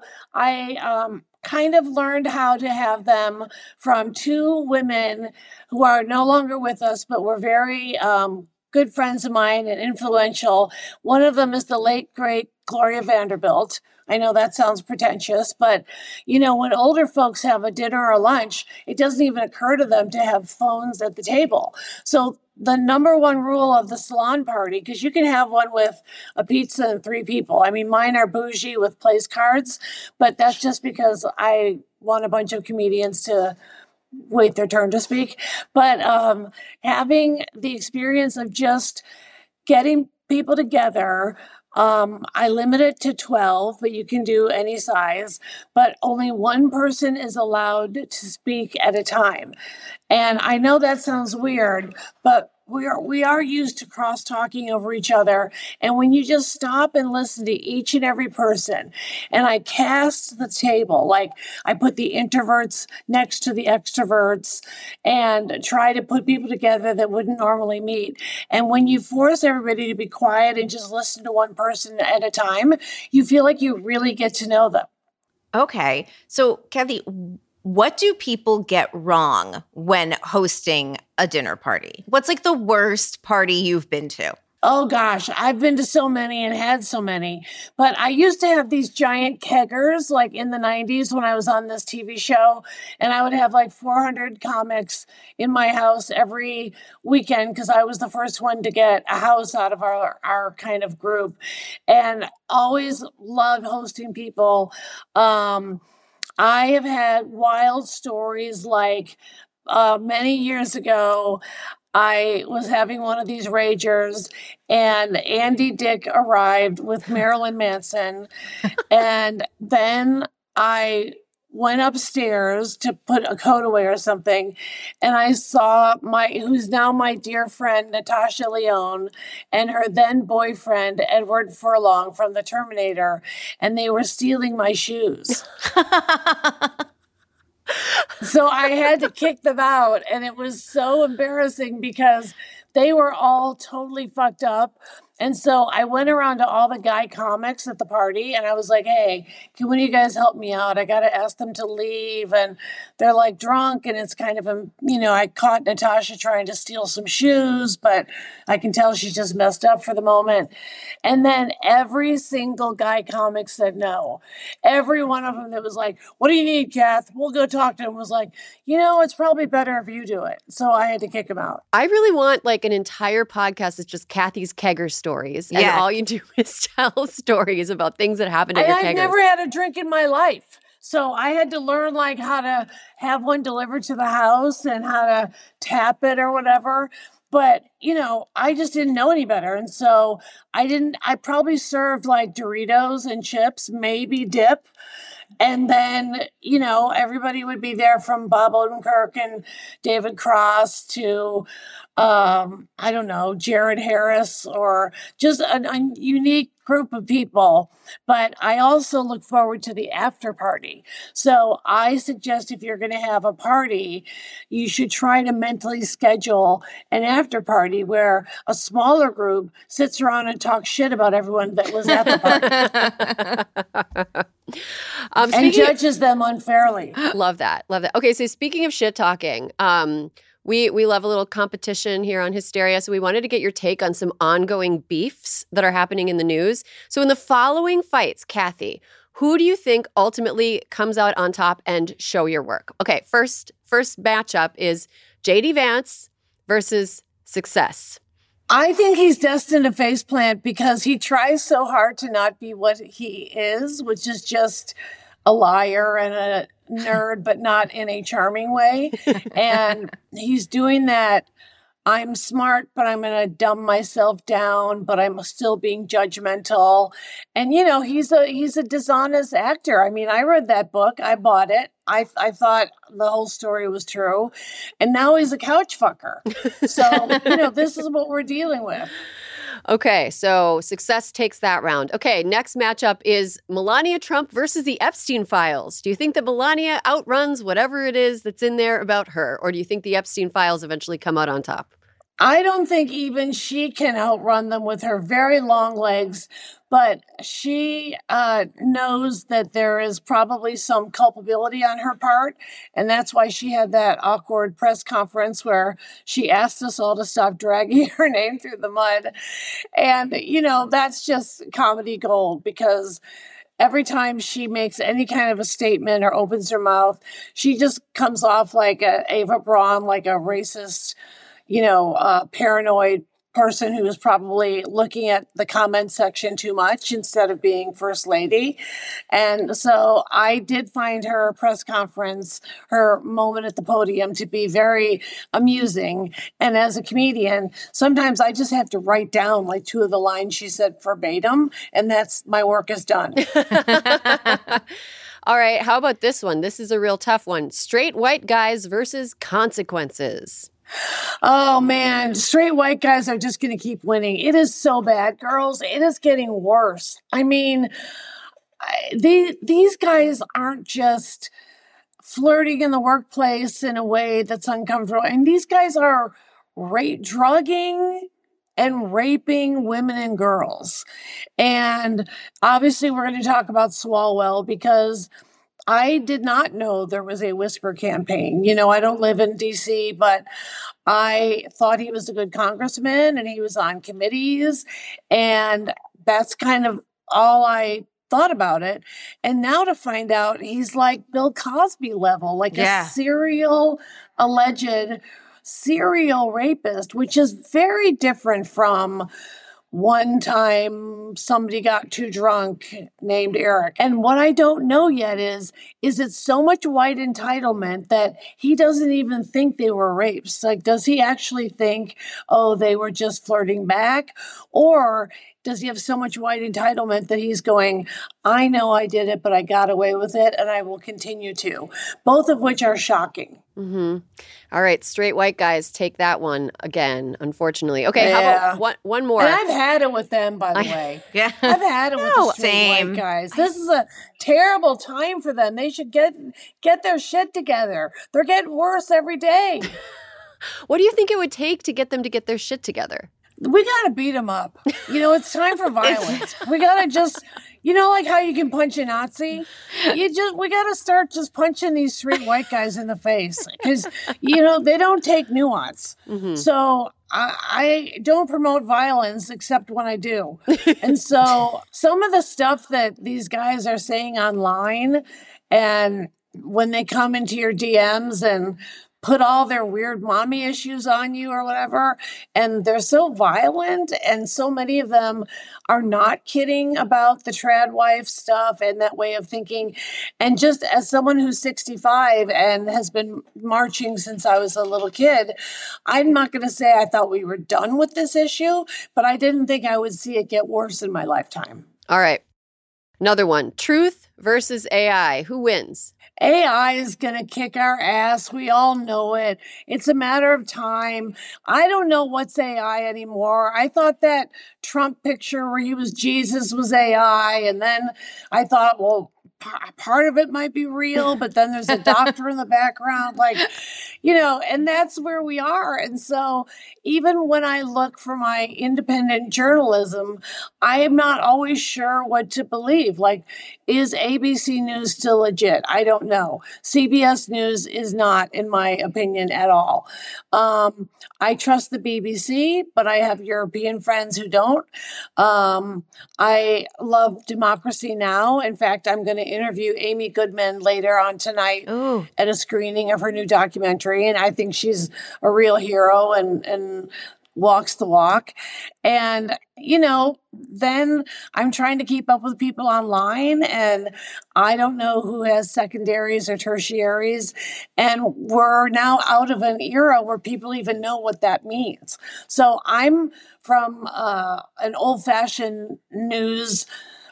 I kind of learned how to have them from 2 women who are no longer with us, but were very good friends of mine and influential. One of them is the late, great Gloria Vanderbilt. I know that sounds pretentious, but, you know, when older folks have a dinner or lunch, it doesn't even occur to them to have phones at the table. So the number one rule of the salon party, because you can have one with a pizza and 3 people. I mean, mine are bougie with place cards, but that's just because I want a bunch of comedians to wait their turn to speak. But having the experience of just getting people together, I limit it to 12, but you can do any size, but only one person is allowed to speak at a time. And I know that sounds weird, but we are used to cross-talking over each other. And when you just stop and listen to each and every person, and I cast the table, like I put the introverts next to the extroverts and try to put people together that wouldn't normally meet. And when you force everybody to be quiet and just listen to one person at a time, you feel like you really get to know them. Okay. So, Kathy, what do people get wrong when hosting a dinner party? What's like the worst party you've been to? Oh gosh, I've been to so many and had so many. But I used to have these giant keggers like in the 90s when I was on this TV show. And I would have like 400 comics in my house every weekend because I was the first one to get a house out of our kind of group. And always loved hosting people. I have had wild stories like many years ago, I was having one of these ragers and Andy Dick arrived with Marilyn Manson. And then I went upstairs to put a coat away or something. And I saw who's now my dear friend, Natasha Lyonne, and her then boyfriend, Edward Furlong from the Terminator. And they were stealing my shoes. So I had to kick them out, and it was so embarrassing because they were all totally fucked up. And so I went around to all the guy comics at the party, and I was like, hey, can one of you guys help me out? I got to ask them to leave. And they're like drunk, and it's kind of, I caught Natasha trying to steal some shoes, but I can tell she's just messed up for the moment. And then every single guy comic said no. Every one of them that was like, what do you need, Kath? We'll go talk to him was like, it's probably better if you do it. So I had to kick him out. I really want like an entire podcast that's just Kathy's kegger stories. And all you do is tell stories about things that happened at your keggers. I've never had a drink in my life. So I had to learn like how to have one delivered to the house and how to tap it or whatever. But, I just didn't know any better. And so I probably served like Doritos and chips, maybe dip. And then, everybody would be there from Bob Odenkirk and David Cross to, I don't know, Jared Harris or just a unique group of people. But I also look forward to the after party. So I suggest if you're going to have a party, you should try to mentally schedule an after party where a smaller group sits around and talks shit about everyone that was at the party. And judges them unfairly. Love that. Okay, so speaking of shit talking, we love a little competition here on Hysteria, so we wanted to get your take on some ongoing beefs that are happening in the news. So in the following fights, Kathy, who do you think ultimately comes out on top and show your work? Okay, first matchup is J.D. Vance versus Success. I think he's destined to faceplant because he tries so hard to not be what he is, which is just a liar and a nerd, but not in a charming way. And he's doing that. I'm smart, but I'm going to dumb myself down, but I'm still being judgmental. And, he's a dishonest actor. I mean, I read that book. I bought it. I thought the whole story was true. And now he's a couch fucker. So, this is what we're dealing with. Okay, so success takes that round. Okay, next matchup is Melania Trump versus the Epstein files. Do you think that Melania outruns whatever it is that's in there about her? Or do you think the Epstein files eventually come out on top? I don't think even she can outrun them with her very long legs, but she knows that there is probably some culpability on her part. And that's why she had that awkward press conference where she asked us all to stop dragging her name through the mud. And, that's just comedy gold because every time she makes any kind of a statement or opens her mouth, she just comes off like a Ava Braun, like a racist, paranoid person who is probably looking at the comment section too much instead of being first lady. And so I did find her press conference, her moment at the podium to be very amusing. And as a comedian, sometimes I just have to write down like two of the lines she said verbatim, and that's my work is done. All right, how about this one? This is a real tough one. Straight white guys versus consequences. Oh, man, straight white guys are just going to keep winning. It is so bad, girls. It is getting worse. I mean, these guys aren't just flirting in the workplace in a way that's uncomfortable. And these guys are drugging and raping women and girls. And obviously, we're going to talk about Swalwell because I did not know there was a whisper campaign. I don't live in D.C., but I thought he was a good congressman and he was on committees. And that's kind of all I thought about it. And now to find out he's like Bill Cosby level, like a alleged serial rapist, which is very different from one time somebody got too drunk named Eric. And what I don't know yet is it so much white entitlement that he doesn't even think they were rapes? Like, does he actually think, oh, they were just flirting back? Or does he have so much white entitlement that he's going, I know I did it, but I got away with it and I will continue to? Both of which are shocking. Mm-hmm. All right, straight white guys take that one again, unfortunately. Okay, how about one more? And I've had it with them, by the way. Yeah. I've had it with the straight white guys. This is a terrible time for them. They should get their shit together. They're getting worse every day. What do you think it would take to get them to get their shit together? We got to beat them up. It's time for violence. We got to just, like how you can punch a Nazi? We got to start just punching these straight white guys in the face because, they don't take nuance. Mm-hmm. So I don't promote violence except when I do. And so some of the stuff that these guys are saying online and when they come into your DMs and put all their weird mommy issues on you or whatever. And they're so violent. And so many of them are not kidding about the trad wife stuff and that way of thinking. And just as someone who's 65 and has been marching since I was a little kid, I'm not going to say I thought we were done with this issue, but I didn't think I would see it get worse in my lifetime. All right. Another one. Truth versus AI. Who wins? AI is going to kick our ass. We all know it. It's a matter of time. I don't know what's AI anymore. I thought that Trump picture where he was Jesus was AI. And then I thought, well, part of it might be real, but then there's a doctor in the background, and that's where we are. And so even when I look for my independent journalism, I am not always sure what to believe. Like, is ABC News still legit? I don't know. CBS News is not, in my opinion, at all. I trust the BBC, but I have European friends who don't. I love Democracy Now! In fact, I'm going to interview Amy Goodman later on tonight at a screening of her new documentary. And I think she's a real hero and walks the walk. And, then I'm trying to keep up with people online, and I don't know who has secondaries or tertiaries. And we're now out of an era where people even know what that means. So I'm from an old-fashioned news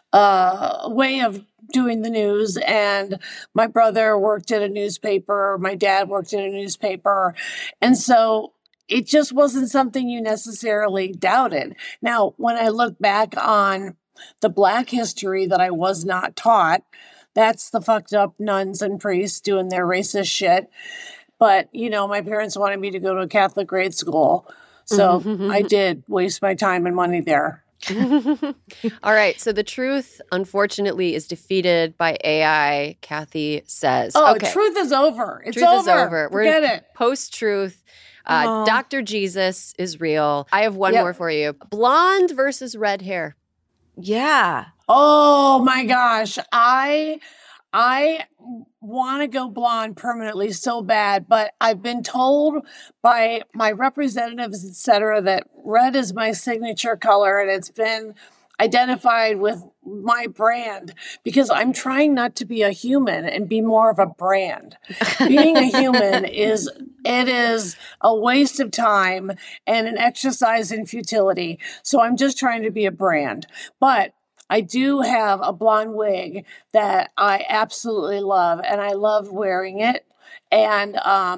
way of doing the news, and my brother worked at a newspaper, my dad worked at a newspaper, and so it just wasn't something you necessarily doubted. Now, when I look back on the Black history that I was not taught, that's the fucked up nuns and priests doing their racist shit. But, my parents wanted me to go to a Catholic grade school, so I did waste my time and money there. All right. So the truth, unfortunately, is defeated by AI, Kathy says. Oh, okay. Truth is over. It's Truth over. is over. Forget it. Post-truth. Dr. Jesus is real. I have one more for you. Blonde versus red hair. Yeah. Oh my gosh. I want to go blonde permanently so bad, but I've been told by my representatives, et cetera, that red is my signature color, and it's been identified with my brand because I'm trying not to be a human and be more of a brand. Being a human is a waste of time and an exercise in futility. So I'm just trying to be a brand. But I do have a blonde wig that I absolutely love, and I love wearing it, and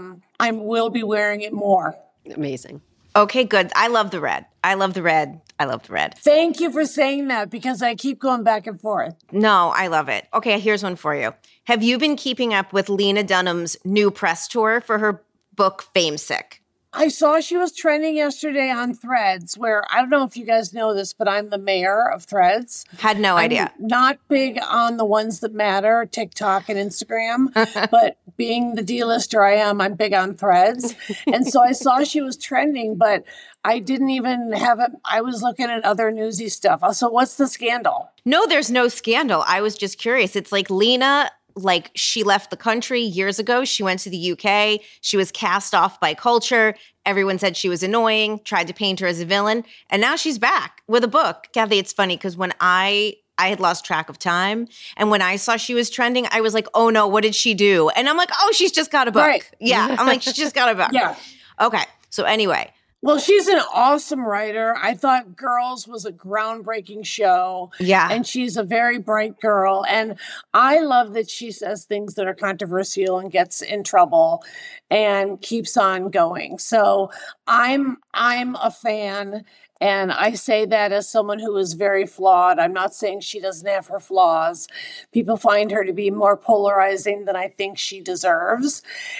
I will be wearing it more. Amazing. Okay, good. I love the red. I love the red. Thank you for saying that, because I keep going back and forth. No, I love it. Okay, here's one for you. Have you been keeping up with Lena Dunham's new press tour for her book, Famesick? I saw she was trending yesterday on Threads, where I don't know if you guys know this, but I'm the mayor of Threads. Had no idea. I'm not big on the ones that matter, TikTok and Instagram, but being the D-lister I am, I'm big on Threads. And so I saw she was trending, but I didn't even have it. I was looking at other newsy stuff. So what's the scandal? No, there's no scandal. I was just curious. It's like Lena, she left the country years ago. She went to the UK. She was cast off by culture. Everyone said she was annoying, tried to paint her as a villain. And now she's back with a book. Kathy, it's funny because when I had lost track of time. And when I saw she was trending, I was like, oh no, what did she do? And I'm like, oh, she's just got a book. Right. Yeah. I'm like, she just got a book. Yeah. Okay. So anyway. Well, she's an awesome writer. I thought Girls was a groundbreaking show. Yeah. And she's a very bright girl. And I love that she says things that are controversial and gets in trouble and keeps on going. So I'm a fan. And I say that as someone who is very flawed. I'm not saying she doesn't have her flaws. People find her to be more polarizing than I think she deserves.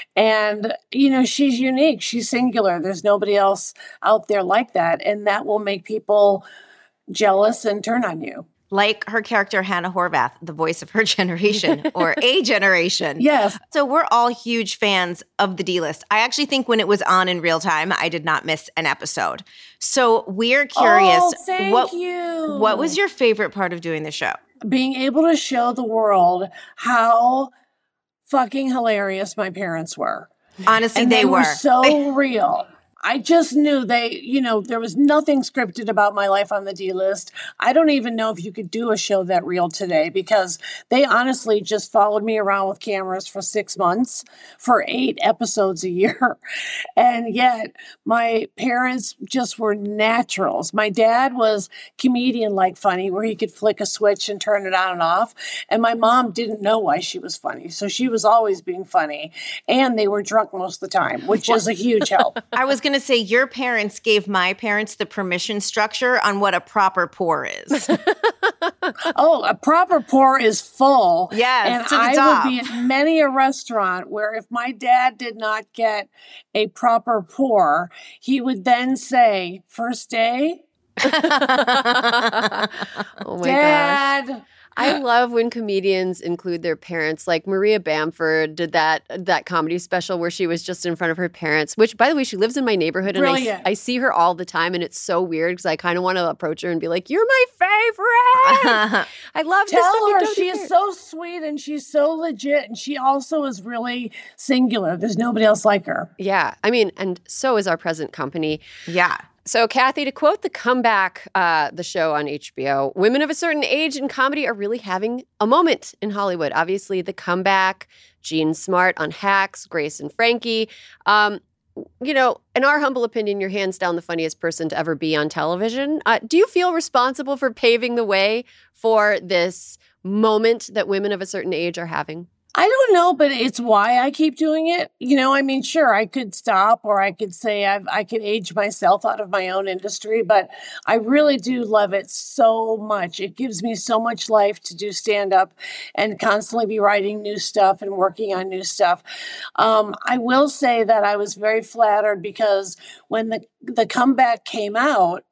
And, she's unique. She's singular. There's nobody else out there like that. And that will make people jealous and turn on you. Like her character, Hannah Horvath, the voice of her generation or a generation. Yes. So we're all huge fans of the D-List. I actually think when it was on in real time, I did not miss an episode. So we're curious. Oh, thank you. What was your favorite part of doing the show? Being able to show the world how fucking hilarious my parents were. Honestly, and they were so real. I just knew there was nothing scripted about my life on the D-List. I don't even know if you could do a show that real today, because they honestly just followed me around with cameras for 6 months for 8 episodes a year. And yet my parents just were naturals. My dad was comedian-like funny, where he could flick a switch and turn it on and off. And my mom didn't know why she was funny. So she was always being funny. And they were drunk most of the time, which is a huge help. I was going to say, your parents gave my parents the permission structure on what a proper pour is. Oh, a proper pour is full. Yes, and to the I top. will be at many a restaurant where if my dad did not get a proper pour, he would then say, "First day." Oh my gosh. Dad. I love when comedians include their parents. Like Maria Bamford did that comedy special where she was just in front of her parents, which, by the way, she lives in my neighborhood. Brilliant. And I see her all the time, and it's so weird because I kind of want to approach her and be like, you're my favorite. I love this stuff Tell you her don't she hear. is so sweet and she's so legit, and she also is really singular. There's nobody else like her. Yeah. I mean, and so is our present company. Yeah. So, Kathy, to quote The Comeback, the show on HBO, women of a certain age in comedy are really having a moment in Hollywood. Obviously, The Comeback, Jean Smart on Hacks, Grace and Frankie. You know, in our humble opinion, you're hands down the funniest person to ever be on television. Do you feel responsible for paving the way for this moment that women of a certain age are having? I don't know, but it's why I keep doing it. You know, I mean, sure, I could stop, or I could say I could age myself out of my own industry, but I really do love it so much. It gives me so much life to do stand-up and constantly be writing new stuff and working on new stuff. I will say that I was very flattered because when the Comeback came out,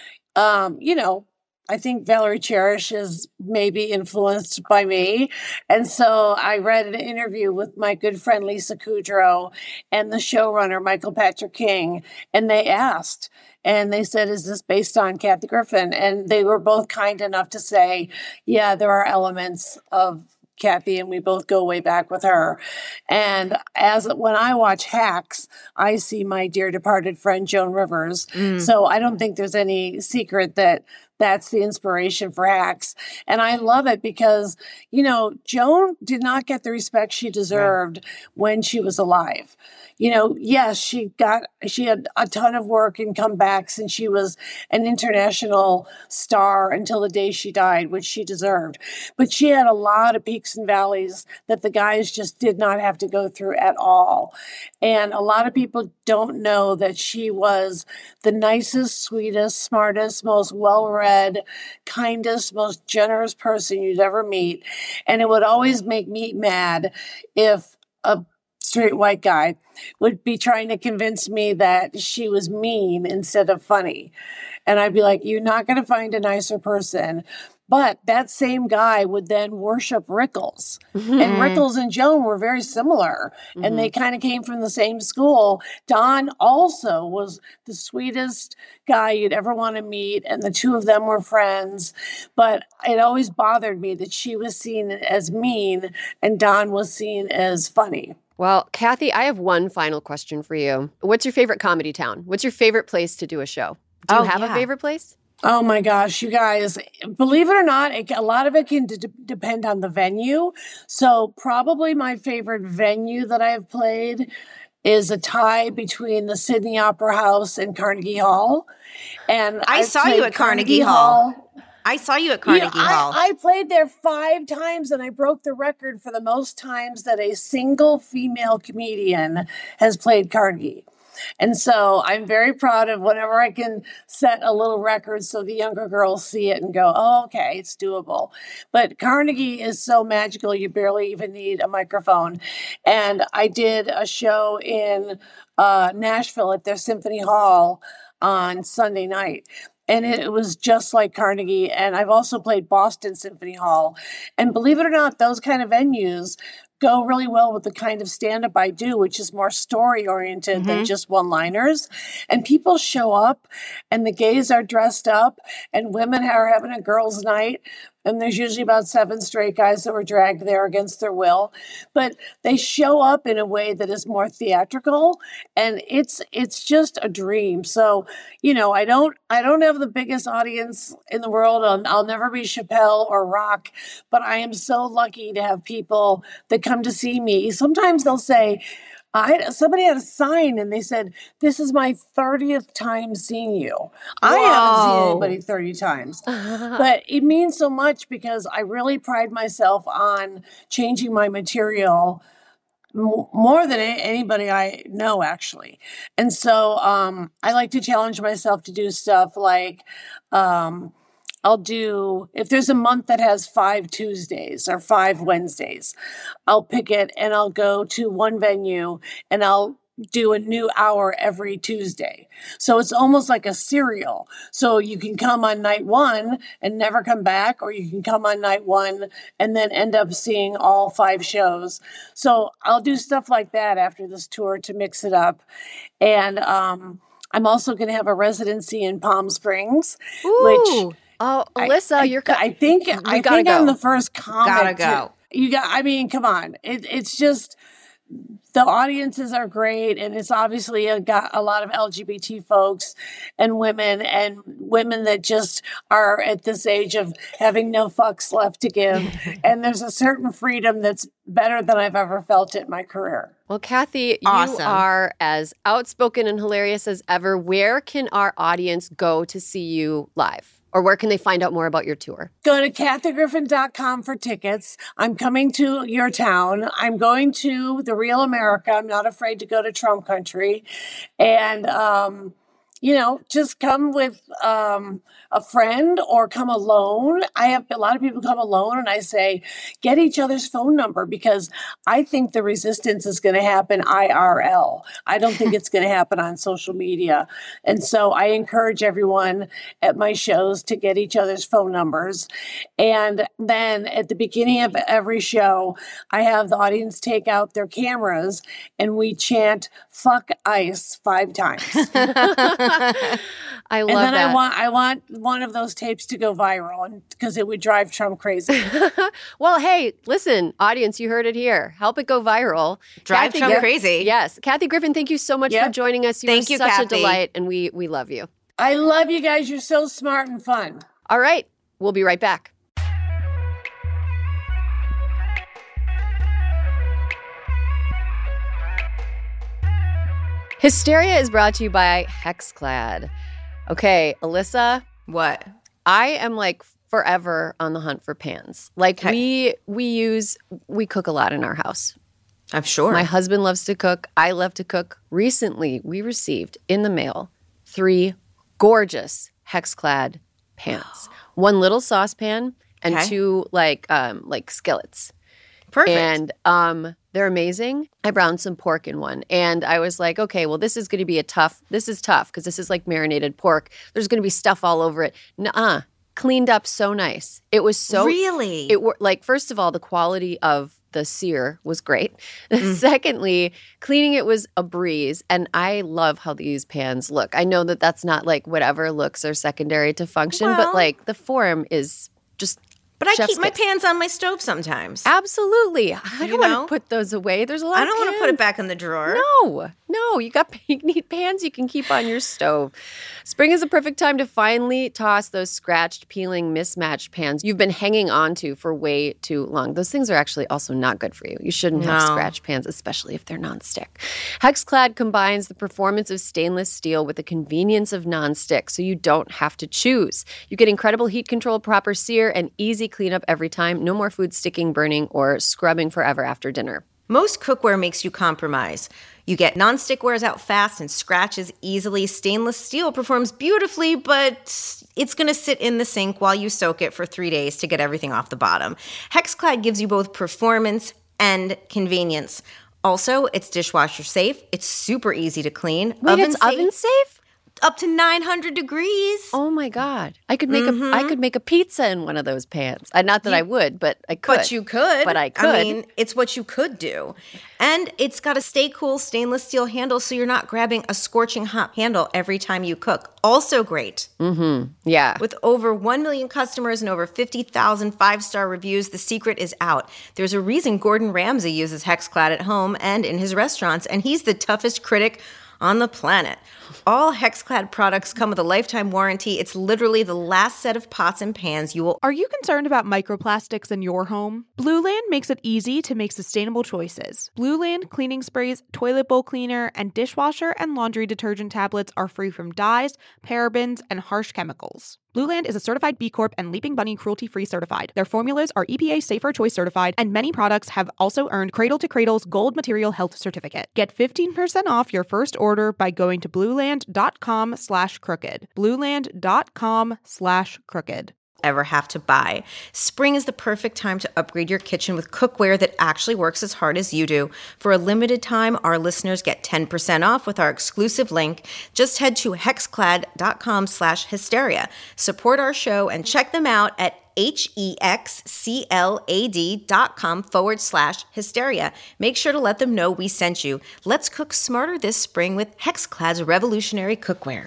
you know, I think Valerie Cherish is maybe influenced by me. And so I read an interview with my good friend Lisa Kudrow and the showrunner, Michael Patrick King. And they asked, and they said, is this based on Kathy Griffin? And they were both kind enough to say, yeah, there are elements of Kathy, and we both go way back with her. And when I watch Hacks, I see my dear departed friend Joan Rivers. So I don't think there's any secret that that's the inspiration for Hacks. And I love it because, you know, Joan did not get the respect she deserved when she was alive. You know, yes, she had a ton of work and comebacks, and she was an international star until the day she died, which she deserved. But she had a lot of peaks and valleys that the guys just did not have to go through at all. And a lot of people don't know that she was the nicest, sweetest, smartest, most well-read, kindest, most generous person you'd ever meet. And it would always make me mad if a straight white guy would be trying to convince me that she was mean instead of funny. And I'd be like, you're not going to find a nicer person. But that same guy would then worship Rickles. And Rickles and Joan were very similar. And they kind of came from the same school. Don also was the sweetest guy you'd ever want to meet. And the two of them were friends. But it always bothered me that she was seen as mean and Don was seen as funny. Well, Kathy, I have one final question for you. What's your favorite comedy town? What's your favorite place to do a show? Do you have a favorite place? Oh my gosh, you guys, believe it or not, a lot of it can depend on the venue. So probably my favorite venue that I've played is a tie between the Sydney Opera House and Carnegie Hall. And I saw you at Carnegie Hall. I saw you at Carnegie Hall. I played there 5 times, and I broke the record for the most times that a single female comedian has played Carnegie. And so I'm very proud of whenever I can set a little record so the younger girls see it and go, oh, okay, it's doable. But Carnegie is so magical, you barely even need a microphone. And I did a show in Nashville at their Symphony Hall on Sunday night. And it was just like Carnegie. And I've also played Boston Symphony Hall. And believe it or not, those kind of venues go really well with the kind of stand-up I do, which is more story-oriented than just one-liners. And people show up, and the gays are dressed up, and women are having a girls' night. And there's usually about 7 straight guys that were dragged there against their will. But they show up in a way that is more theatrical, and it's just a dream. So, you know, I don't have the biggest audience in the world. I'll never be Chappelle or Rock, but I am so lucky to have people that come to see me. Sometimes they'll say, somebody had a sign and they said, this is my 30th time seeing you. I haven't seen anybody 30 times. But it means so much because I really pride myself on changing my material more than anybody I know, actually. And so I like to challenge myself to do stuff like I'll do, if there's a month that has 5 Tuesdays or 5 Wednesdays, I'll pick it and I'll go to one venue and I'll do a new hour every Tuesday. So it's almost like a serial. So you can come on night 1 and never come back, or you can come on night 1 and then end up seeing all 5 shows. So I'll do stuff like that after this tour to mix it up. And I'm also going to have a residency in Palm Springs, which... Oh, Alyssa, you're. I think I'm the first comic. Gotta go. I mean, come on. It's just the audiences are great, and it's obviously got a lot of LGBT folks and women that just are at this age of having no fucks left to give. And there's a certain freedom that's better than I've ever felt it in my career. Well, Kathy, Awesome. You are as outspoken and hilarious as ever. Where can our audience go to see you live? Or where can they find out more about your tour? Go to kathygriffin.com for tickets. I'm coming to your town. I'm going to the real America. I'm not afraid to go to Trump country. And, just come with a friend or come alone. I have a lot of people come alone, and I say, get each other's phone number, because I think the resistance is going to happen IRL. I don't think it's going to happen on social media. And so I encourage everyone at my shows to get each other's phone numbers. And then at the beginning of every show, I have the audience take out their cameras and we chant "fuck ICE" 5 times. I love and then that. I want one of those tapes to go viral, because it would drive Trump crazy. Well, hey, listen, audience, you heard it here. Help it go viral. Drive Trump crazy. Yes. Kathy Griffin, thank you so much for joining us. Thank you, such Kathy. a delight, and we love you. I love you guys. You're so smart and fun. All right. We'll be right back. Hysteria is brought to you by Hexclad. Okay, Alyssa, What? I am like forever on the hunt for pans. Like we cook a lot in our house. I'm sure. My husband loves to cook. I love to cook. Recently, we received in the mail 3 gorgeous Hexclad pans. 1 little saucepan and 2 like skillets. Perfect. And they're amazing. I browned some pork in one, and I was like, okay, well, this is going to be tough because this is like marinated pork. There's going to be stuff all over it. Nuh-uh. Cleaned up so nice. It was so Really? First of all, the quality of the sear was great. Secondly, cleaning it was a breeze, and I love how these pans look. I know that that's not like whatever looks are secondary to function, but like the form is just. But I chef's keep my kiss. pans on my stove sometimes. Absolutely. I don't want to put those away. There's a lot I of don't want to put it back in the drawer. No, you need pans you can keep on your stove. Spring is the perfect time to finally toss those scratched, peeling, mismatched pans you've been hanging on to for way too long. Those things are actually also not good for you. You shouldn't have scratched pans, especially if they're nonstick. Hexclad combines the performance of stainless steel with the convenience of nonstick, so you don't have to choose. You get incredible heat control, proper sear, and easy cleanup every time. No more food sticking, burning, or scrubbing forever after dinner. Most cookware makes you compromise. You get nonstick wears out fast and scratches easily. Stainless steel performs beautifully, but it's going to sit in the sink while you soak it for 3 days to get everything off the bottom. Hexclad gives you both performance and convenience. Also, it's dishwasher safe. It's super easy to clean. Wait, it's oven safe? Up to 900 degrees. Oh my God! I could make a pizza in one of those pans. Not that I would, but I could. But you could. But I could. I mean, it's what you could do. And it's got a stay cool stainless steel handle, so you're not grabbing a scorching hot handle every time you cook. Also great. Yeah. With over 1 million customers and over 50,000 5-star reviews, the secret is out. There's a reason Gordon Ramsay uses Hexclad at home and in his restaurants, and he's the toughest critic on the planet. All Hexclad products come with a lifetime warranty. It's literally the last set of pots and pans you will. Are you concerned about microplastics in your home? Blue Land makes it easy to make sustainable choices. Blue Land cleaning sprays, toilet bowl cleaner, and dishwasher and laundry detergent tablets are free from dyes, parabens, and harsh chemicals. Blue Land is a certified B Corp and Leaping Bunny cruelty-free certified. Their formulas are EPA Safer Choice certified, and many products have also earned Cradle to Cradle's Gold Material Health Certificate. Get 15% off your first order by going to blueland.com/crooked. Blueland.com/crooked. Ever have to buy. Spring is the perfect time to upgrade your kitchen with cookware that actually works as hard as you do. For a limited time, our listeners get 10% off with our exclusive link. Just head to hexclad.com/hysteria. Support our show and check them out at hexclad.com/hysteria. Make sure to let them know we sent you. Let's cook smarter this spring with Hexclad's revolutionary cookware.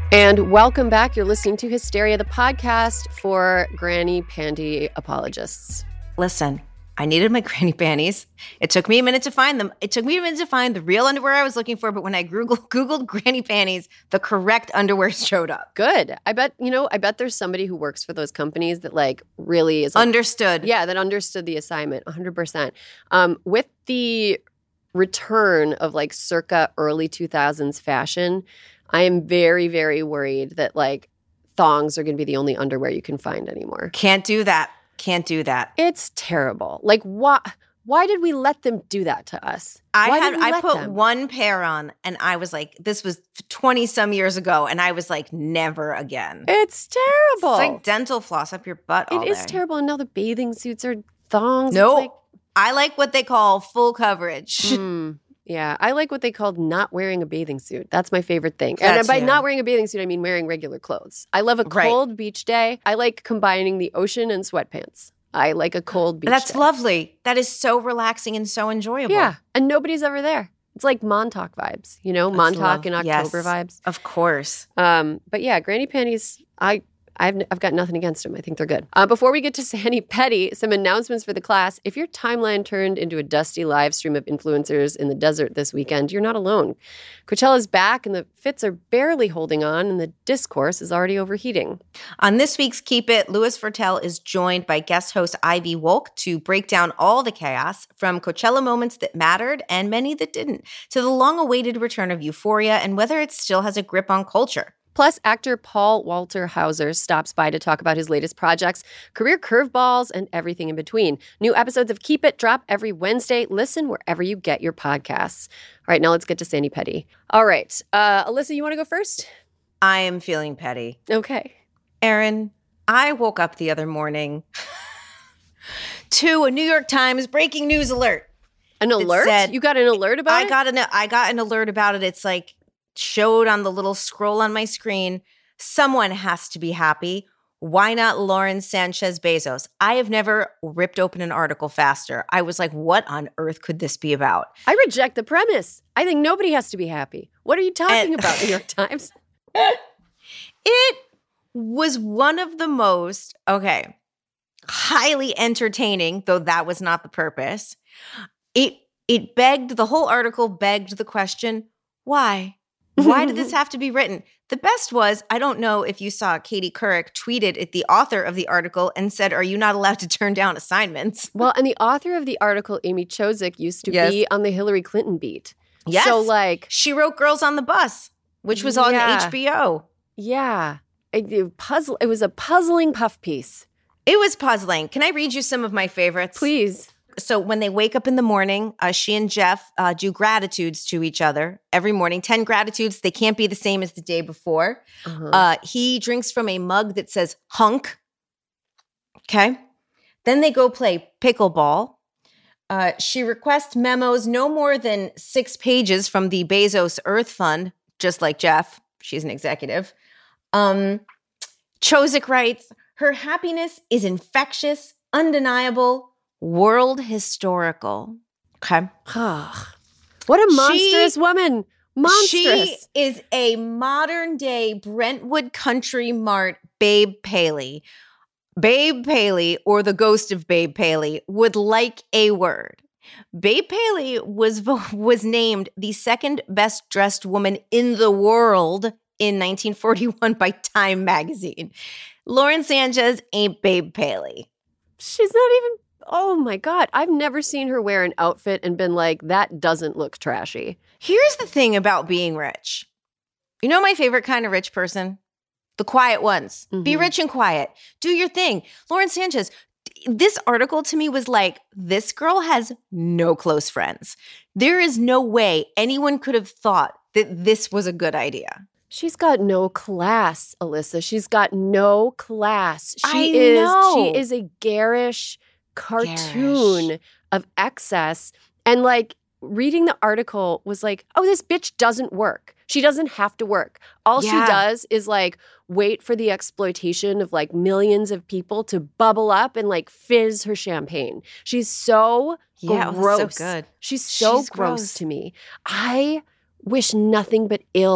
And welcome back. You're listening to Hysteria, the podcast for granny panty apologists. Listen, I needed my granny panties. It took me a minute to find them. It took me a minute to find the real underwear I was looking for, but when I Googled granny panties, the correct underwear showed up. Good. I bet there's somebody who works for those companies that like really is like, understood. Yeah, that understood the assignment 100%. With the return of like circa early 2000s fashion, I am very, very worried that like thongs are going to be the only underwear you can find anymore. Can't do that. Can't do that. It's terrible. Like why did we let them do that to us? I put one pair on and I was like, this was 20 some years ago. And I was like, never again. It's terrible. It's like dental floss up your butt all day. It is terrible. And now the bathing suits are thongs. No, like, I like what they call full coverage. Yeah, I like what they called not wearing a bathing suit. That's my favorite thing. That And by too. not wearing a bathing suit, I mean wearing regular clothes. I love a cold beach day. I like combining the ocean and sweatpants. I like a cold beach That's day. lovely. That is so relaxing and so enjoyable. Yeah, and nobody's ever there. It's like Montauk vibes, you know, Montauk in October vibes. Of course. But yeah, granny panties, I've got nothing against them. I think they're good. Before we get to Sani Petty, some announcements for the class. If your timeline turned into a dusty live stream of influencers in the desert this weekend, you're not alone. Coachella's back and the fits are barely holding on and the discourse is already overheating. On this week's Keep It, Louis Vertel is joined by guest host Ivy Wolk to break down all the chaos, from Coachella moments that mattered and many that didn't, to the long-awaited return of Euphoria and whether it still has a grip on culture. Plus, actor Paul Walter Hauser stops by to talk about his latest projects, career curveballs, and everything in between. New episodes of Keep It drop every Wednesday. Listen wherever you get your podcasts. All right, now let's get to Sani Petty. All right, Alyssa, you want to go first? I am feeling petty. Okay. Erin, I woke up the other morning to a New York Times breaking news alert. An alert? Said, you got an alert about it? I got an alert about it. It's like showed on the little scroll on my screen. Someone has to be happy. Why not Lauren Sanchez Bezos? I have never ripped open an article faster. I was like, what on earth could this be about? I reject the premise. I think nobody has to be happy. What are you talking about, New York Times? It was one of the most, highly entertaining, though that was not the purpose. The whole article begged the question, why? Why did this have to be written? The best was, I don't know if you saw, Katie Couric tweeted at the author of the article and said, are you not allowed to turn down assignments? Well, and the author of the article, Amy Chozick, used to be on the Hillary Clinton beat. Yes. So like, she wrote Girls on the Bus, which was on HBO. Yeah. It was a puzzling puff piece. It was puzzling. Can I read you some of my favorites? Please. So when they wake up in the morning, she and Jeff do gratitudes to each other every morning. 10 gratitudes. They can't be the same as the day before. He drinks from a mug that says hunk. Okay. Then they go play pickleball. She requests memos no more than 6 pages from the Bezos Earth Fund, just like Jeff. She's an executive. Chozick writes, her happiness is infectious, undeniable, world historical. Okay. What a monstrous woman. Monstrous. She is a modern day Brentwood Country Mart Babe Paley. Babe Paley, or the ghost of Babe Paley, would like a word. Babe Paley was named the second best dressed woman in the world in 1941 by Time magazine. Lauren Sanchez ain't Babe Paley. She's not even... Oh my God. I've never seen her wear an outfit and been like, that doesn't look trashy. Here's the thing about being rich. You know my favorite kind of rich person? The quiet ones. Mm-hmm. Be rich and quiet. Do your thing. Lauren Sanchez, this article to me was like, this girl has no close friends. There is no way anyone could have thought that this was a good idea. She's got no class, Alyssa. She's got no class. She is a garish cartoon of excess. And like reading the article was like, oh, this bitch doesn't work. She doesn't have to work. All she does is like wait for the exploitation of like millions of people to bubble up and like fizz her champagne. She's so gross. So good. She's gross to me. I wish nothing but ill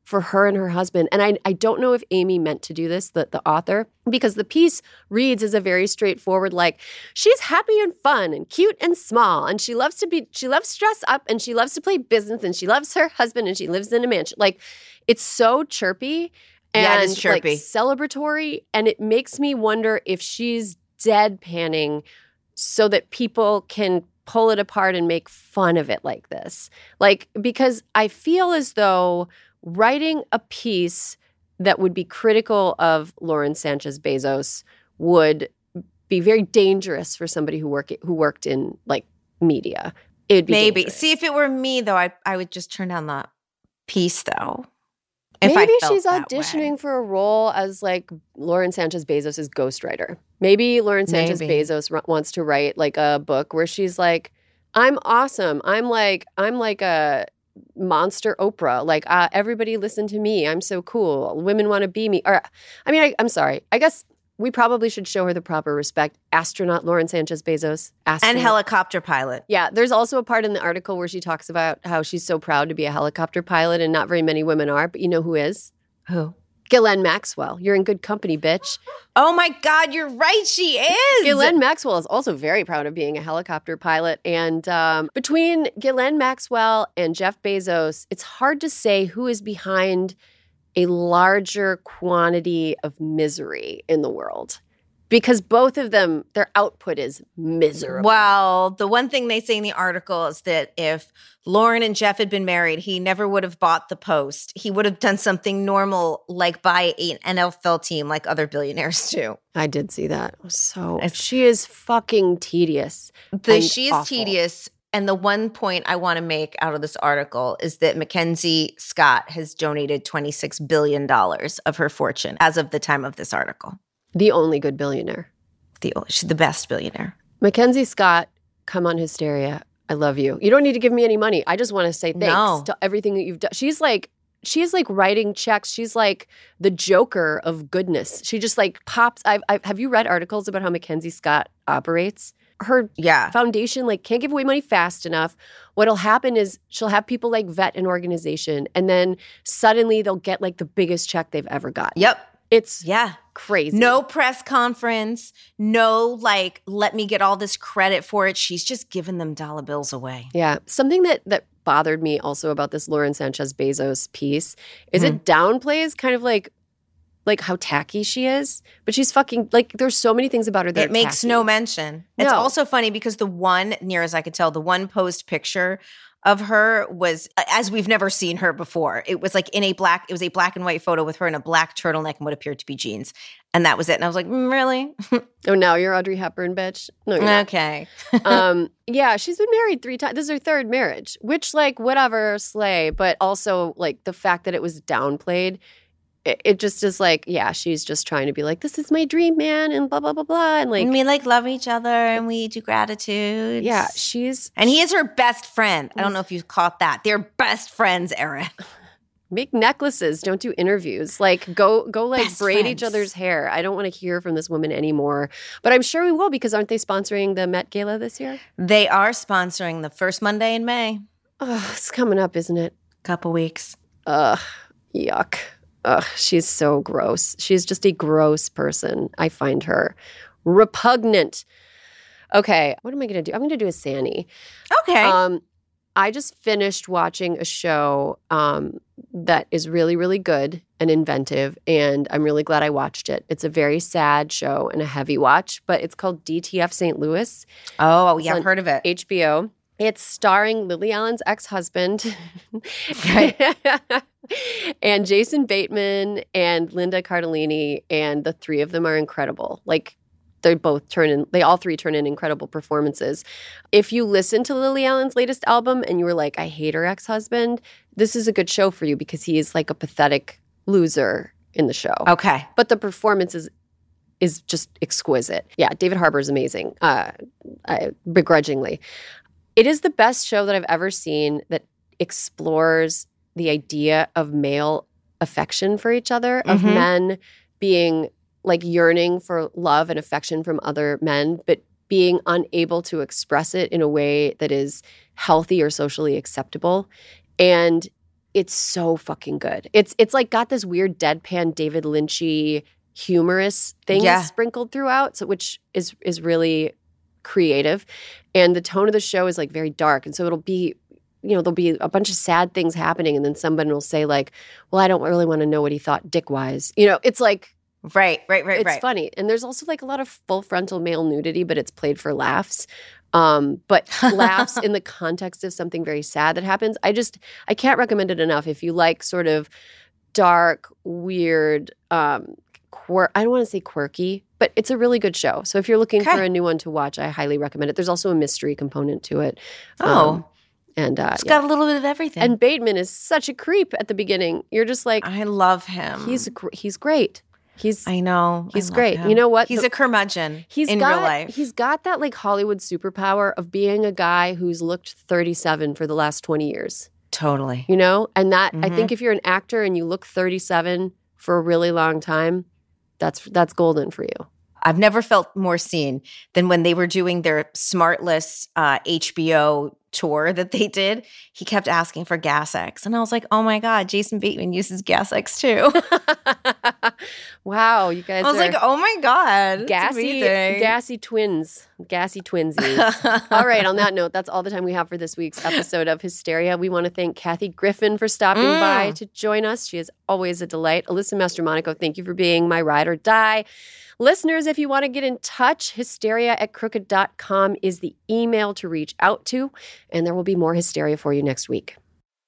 for her and her husband. And I don't know if Amy meant to do this, the author, because the piece reads as a very straightforward, like, she's happy and fun and cute and small. And she loves to dress up and she loves to play business and she loves her husband and she lives in a mansion. Like, it's so chirpy and Yeah, it is chirpy. like celebratory. And it makes me wonder if she's deadpanning so that people can pull it apart and make fun of it like this. Like, because I feel as though writing a piece that would be critical of Lauren Sanchez Bezos would be very dangerous for somebody who worked in like media. It'd be Maybe. dangerous. See, if it were me, though, I would just turn down the piece, though. If Maybe I felt she's that auditioning way. for a role as like Lauren Sanchez Bezos' ghostwriter. Maybe Lauren Sanchez Maybe. Bezos wants to write like a book where she's like, I'm awesome. I'm like a monster Oprah. Like, everybody listen to me. I'm so cool. Women want to be me. Or, I mean, I'm sorry. I guess we probably should show her the proper respect. Astronaut Lauren Sanchez Bezos. And Astronaut. helicopter pilot. Yeah, there's also a part in the article where she talks about how she's so proud to be a helicopter pilot, and not very many women are. But you know who is? Who? Ghislaine Maxwell. You're in good company, bitch. Oh my God, you're right. She is. Ghislaine Maxwell is also very proud of being a helicopter pilot. And between Ghislaine Maxwell and Jeff Bezos, it's hard to say who is behind a larger quantity of misery in the world. Because both of them, their output is miserable. Well, the one thing they say in the article is that if Lauren and Jeff had been married, he never would have bought the Post. He would have done something normal, like buy an NFL team like other billionaires do. I did see that. So It's- she is fucking tedious. and She is awful. tedious. And the one point I want to make out of this article is that Mackenzie Scott has donated $26 billion of her fortune as of the time of this article. The only good billionaire. She's the best billionaire. Mackenzie Scott, come on, Hysteria. I love you. You don't need to give me any money. I just want to say thanks No. to everything that you've done. She's like writing checks. She's like the Joker of goodness. She just like pops. Have you read articles about how Mackenzie Scott operates? Her Yeah. foundation like can't give away money fast enough. What'll happen is she'll have people like vet an organization, and then suddenly they'll get like the biggest check they've ever got. Yep. It's Yeah. crazy. No press conference. No, like, let me get all this credit for it. She's just giving them dollar bills away. Yeah. Something that bothered me also about this Lauren Sanchez Bezos piece is it downplays kind of like how tacky she is, but she's fucking like there's so many things about her that It are makes tacky. no mention. It's No. also funny because near as I could tell, the one post picture of her was as we've never seen her before. It was like it was a black and white photo with her in a black turtleneck and what appeared to be jeans. And that was it. And I was like, really? Oh, now you're Audrey Hepburn, bitch. No, you're not. Okay. Yeah, she's been married 3 times. This is her 3rd marriage, which like whatever, slay. But also like the fact that it was downplayed, it just is like, yeah, she's just trying to be like, this is my dream man and blah, blah, blah, blah. And like, And we like love each other and we do gratitude. yeah, she's And he is her best friend. I don't know if you caught that. They're best friends, Erin. make necklaces, don't do interviews. Like go like Best braid each friends. other's hair. I don't want to hear from this woman anymore. But I'm sure we will because aren't they sponsoring the Met Gala this year? They are sponsoring the first Monday in May. Oh, it's coming up, isn't it? Couple weeks. Ugh, yuck. Ugh, she's so gross. She's just a gross person. I find her repugnant. Okay, what am I going to do? I'm going to do a Sanny. Okay. I just finished watching a show that is really, really good and inventive, and I'm really glad I watched it. It's a very sad show and a heavy watch, but it's called DTF St. Louis. oh, it's yeah, on I've heard of it. HBO. It's starring Lily Allen's ex-husband, and Jason Bateman and Linda Cardellini, and the 3 of them are incredible. Like they all 3 turn in incredible performances. If you listen to Lily Allen's latest album and you were like, I hate her ex-husband, this is a good show for you because he is like a pathetic loser in the show. Okay. But the performance is just exquisite. Yeah, David Harbour is amazing, begrudgingly. It is the best show that I've ever seen that explores the idea of male affection for each other, of Mhm. men being like yearning for love and affection from other men, but being unable to express it in a way that is healthy or socially acceptable. And it's so fucking good. It's like got this weird deadpan David Lynchy humorous things sprinkled throughout, so which is really creative. And the tone of the show is like very dark. And so it'll be, there'll be a bunch of sad things happening, and then somebody will say like, well, I don't really want to know what he thought dick-wise. It's like Right. It's funny. And there's also like a lot of full frontal male nudity, but it's played for laughs. But laughs in the context of something very sad that happens. I can't recommend it enough. If you like sort of dark, weird, I don't want to say quirky, but it's a really good show. So if you're looking for a new one to watch, I highly recommend it. There's also a mystery component to it. And it's got a little bit of everything. And Bateman is such a creep at the beginning. You're just like, I love him. He's great. I know. He's great. Him. You know what? He's a curmudgeon in real life. He's got that like Hollywood superpower of being a guy who's looked 37 for the last 20 years. Totally. And that I think if you're an actor and you look 37 for a really long time, that's golden for you. I've never felt more seen than when they were doing their Smartless HBO tour that they did. He kept asking for Gas X. And I was like, oh my God, Jason Bateman uses Gas X too. Wow, you guys I was like, oh my God. Gassy twins. Gassy twinsies. All right, on that note, that's all the time we have for this week's episode of Hysteria. We want to thank Kathy Griffin for stopping by to join us. She is always a delight. Alyssa Mastromonaco, thank you for being my ride or die. Listeners, if you want to get in touch, hysteria@crooked.com is the email to reach out to, and there will be more Hysteria for you next week.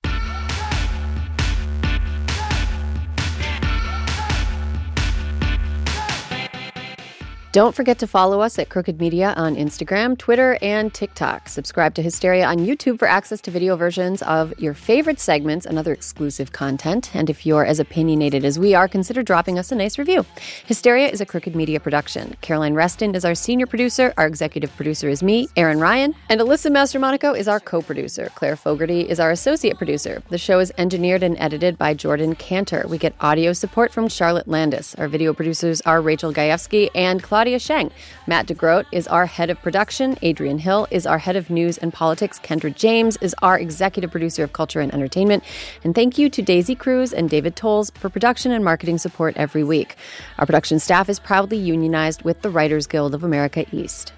Don't forget to follow us at Crooked Media on Instagram, Twitter, and TikTok. Subscribe to Hysteria on YouTube for access to video versions of your favorite segments and other exclusive content. And if you're as opinionated as we are, consider dropping us a nice review. Hysteria is a Crooked Media production. Caroline Reston is our senior producer. Our executive producer is me, Aaron Ryan. And Alyssa Mastromonaco is our co-producer. Claire Fogarty is our associate producer. The show is engineered and edited by Jordan Cantor. We get audio support from Charlotte Landis. Our video producers are Rachel Gajewski and Claudia Sheng. Matt DeGroat is our head of production. Adrian Hill is our head of news and politics. Kendra James is our executive producer of culture and entertainment. And thank you to Daisy Cruz and David Tolles for production and marketing support every week. Our production staff is proudly unionized with the Writers Guild of America East.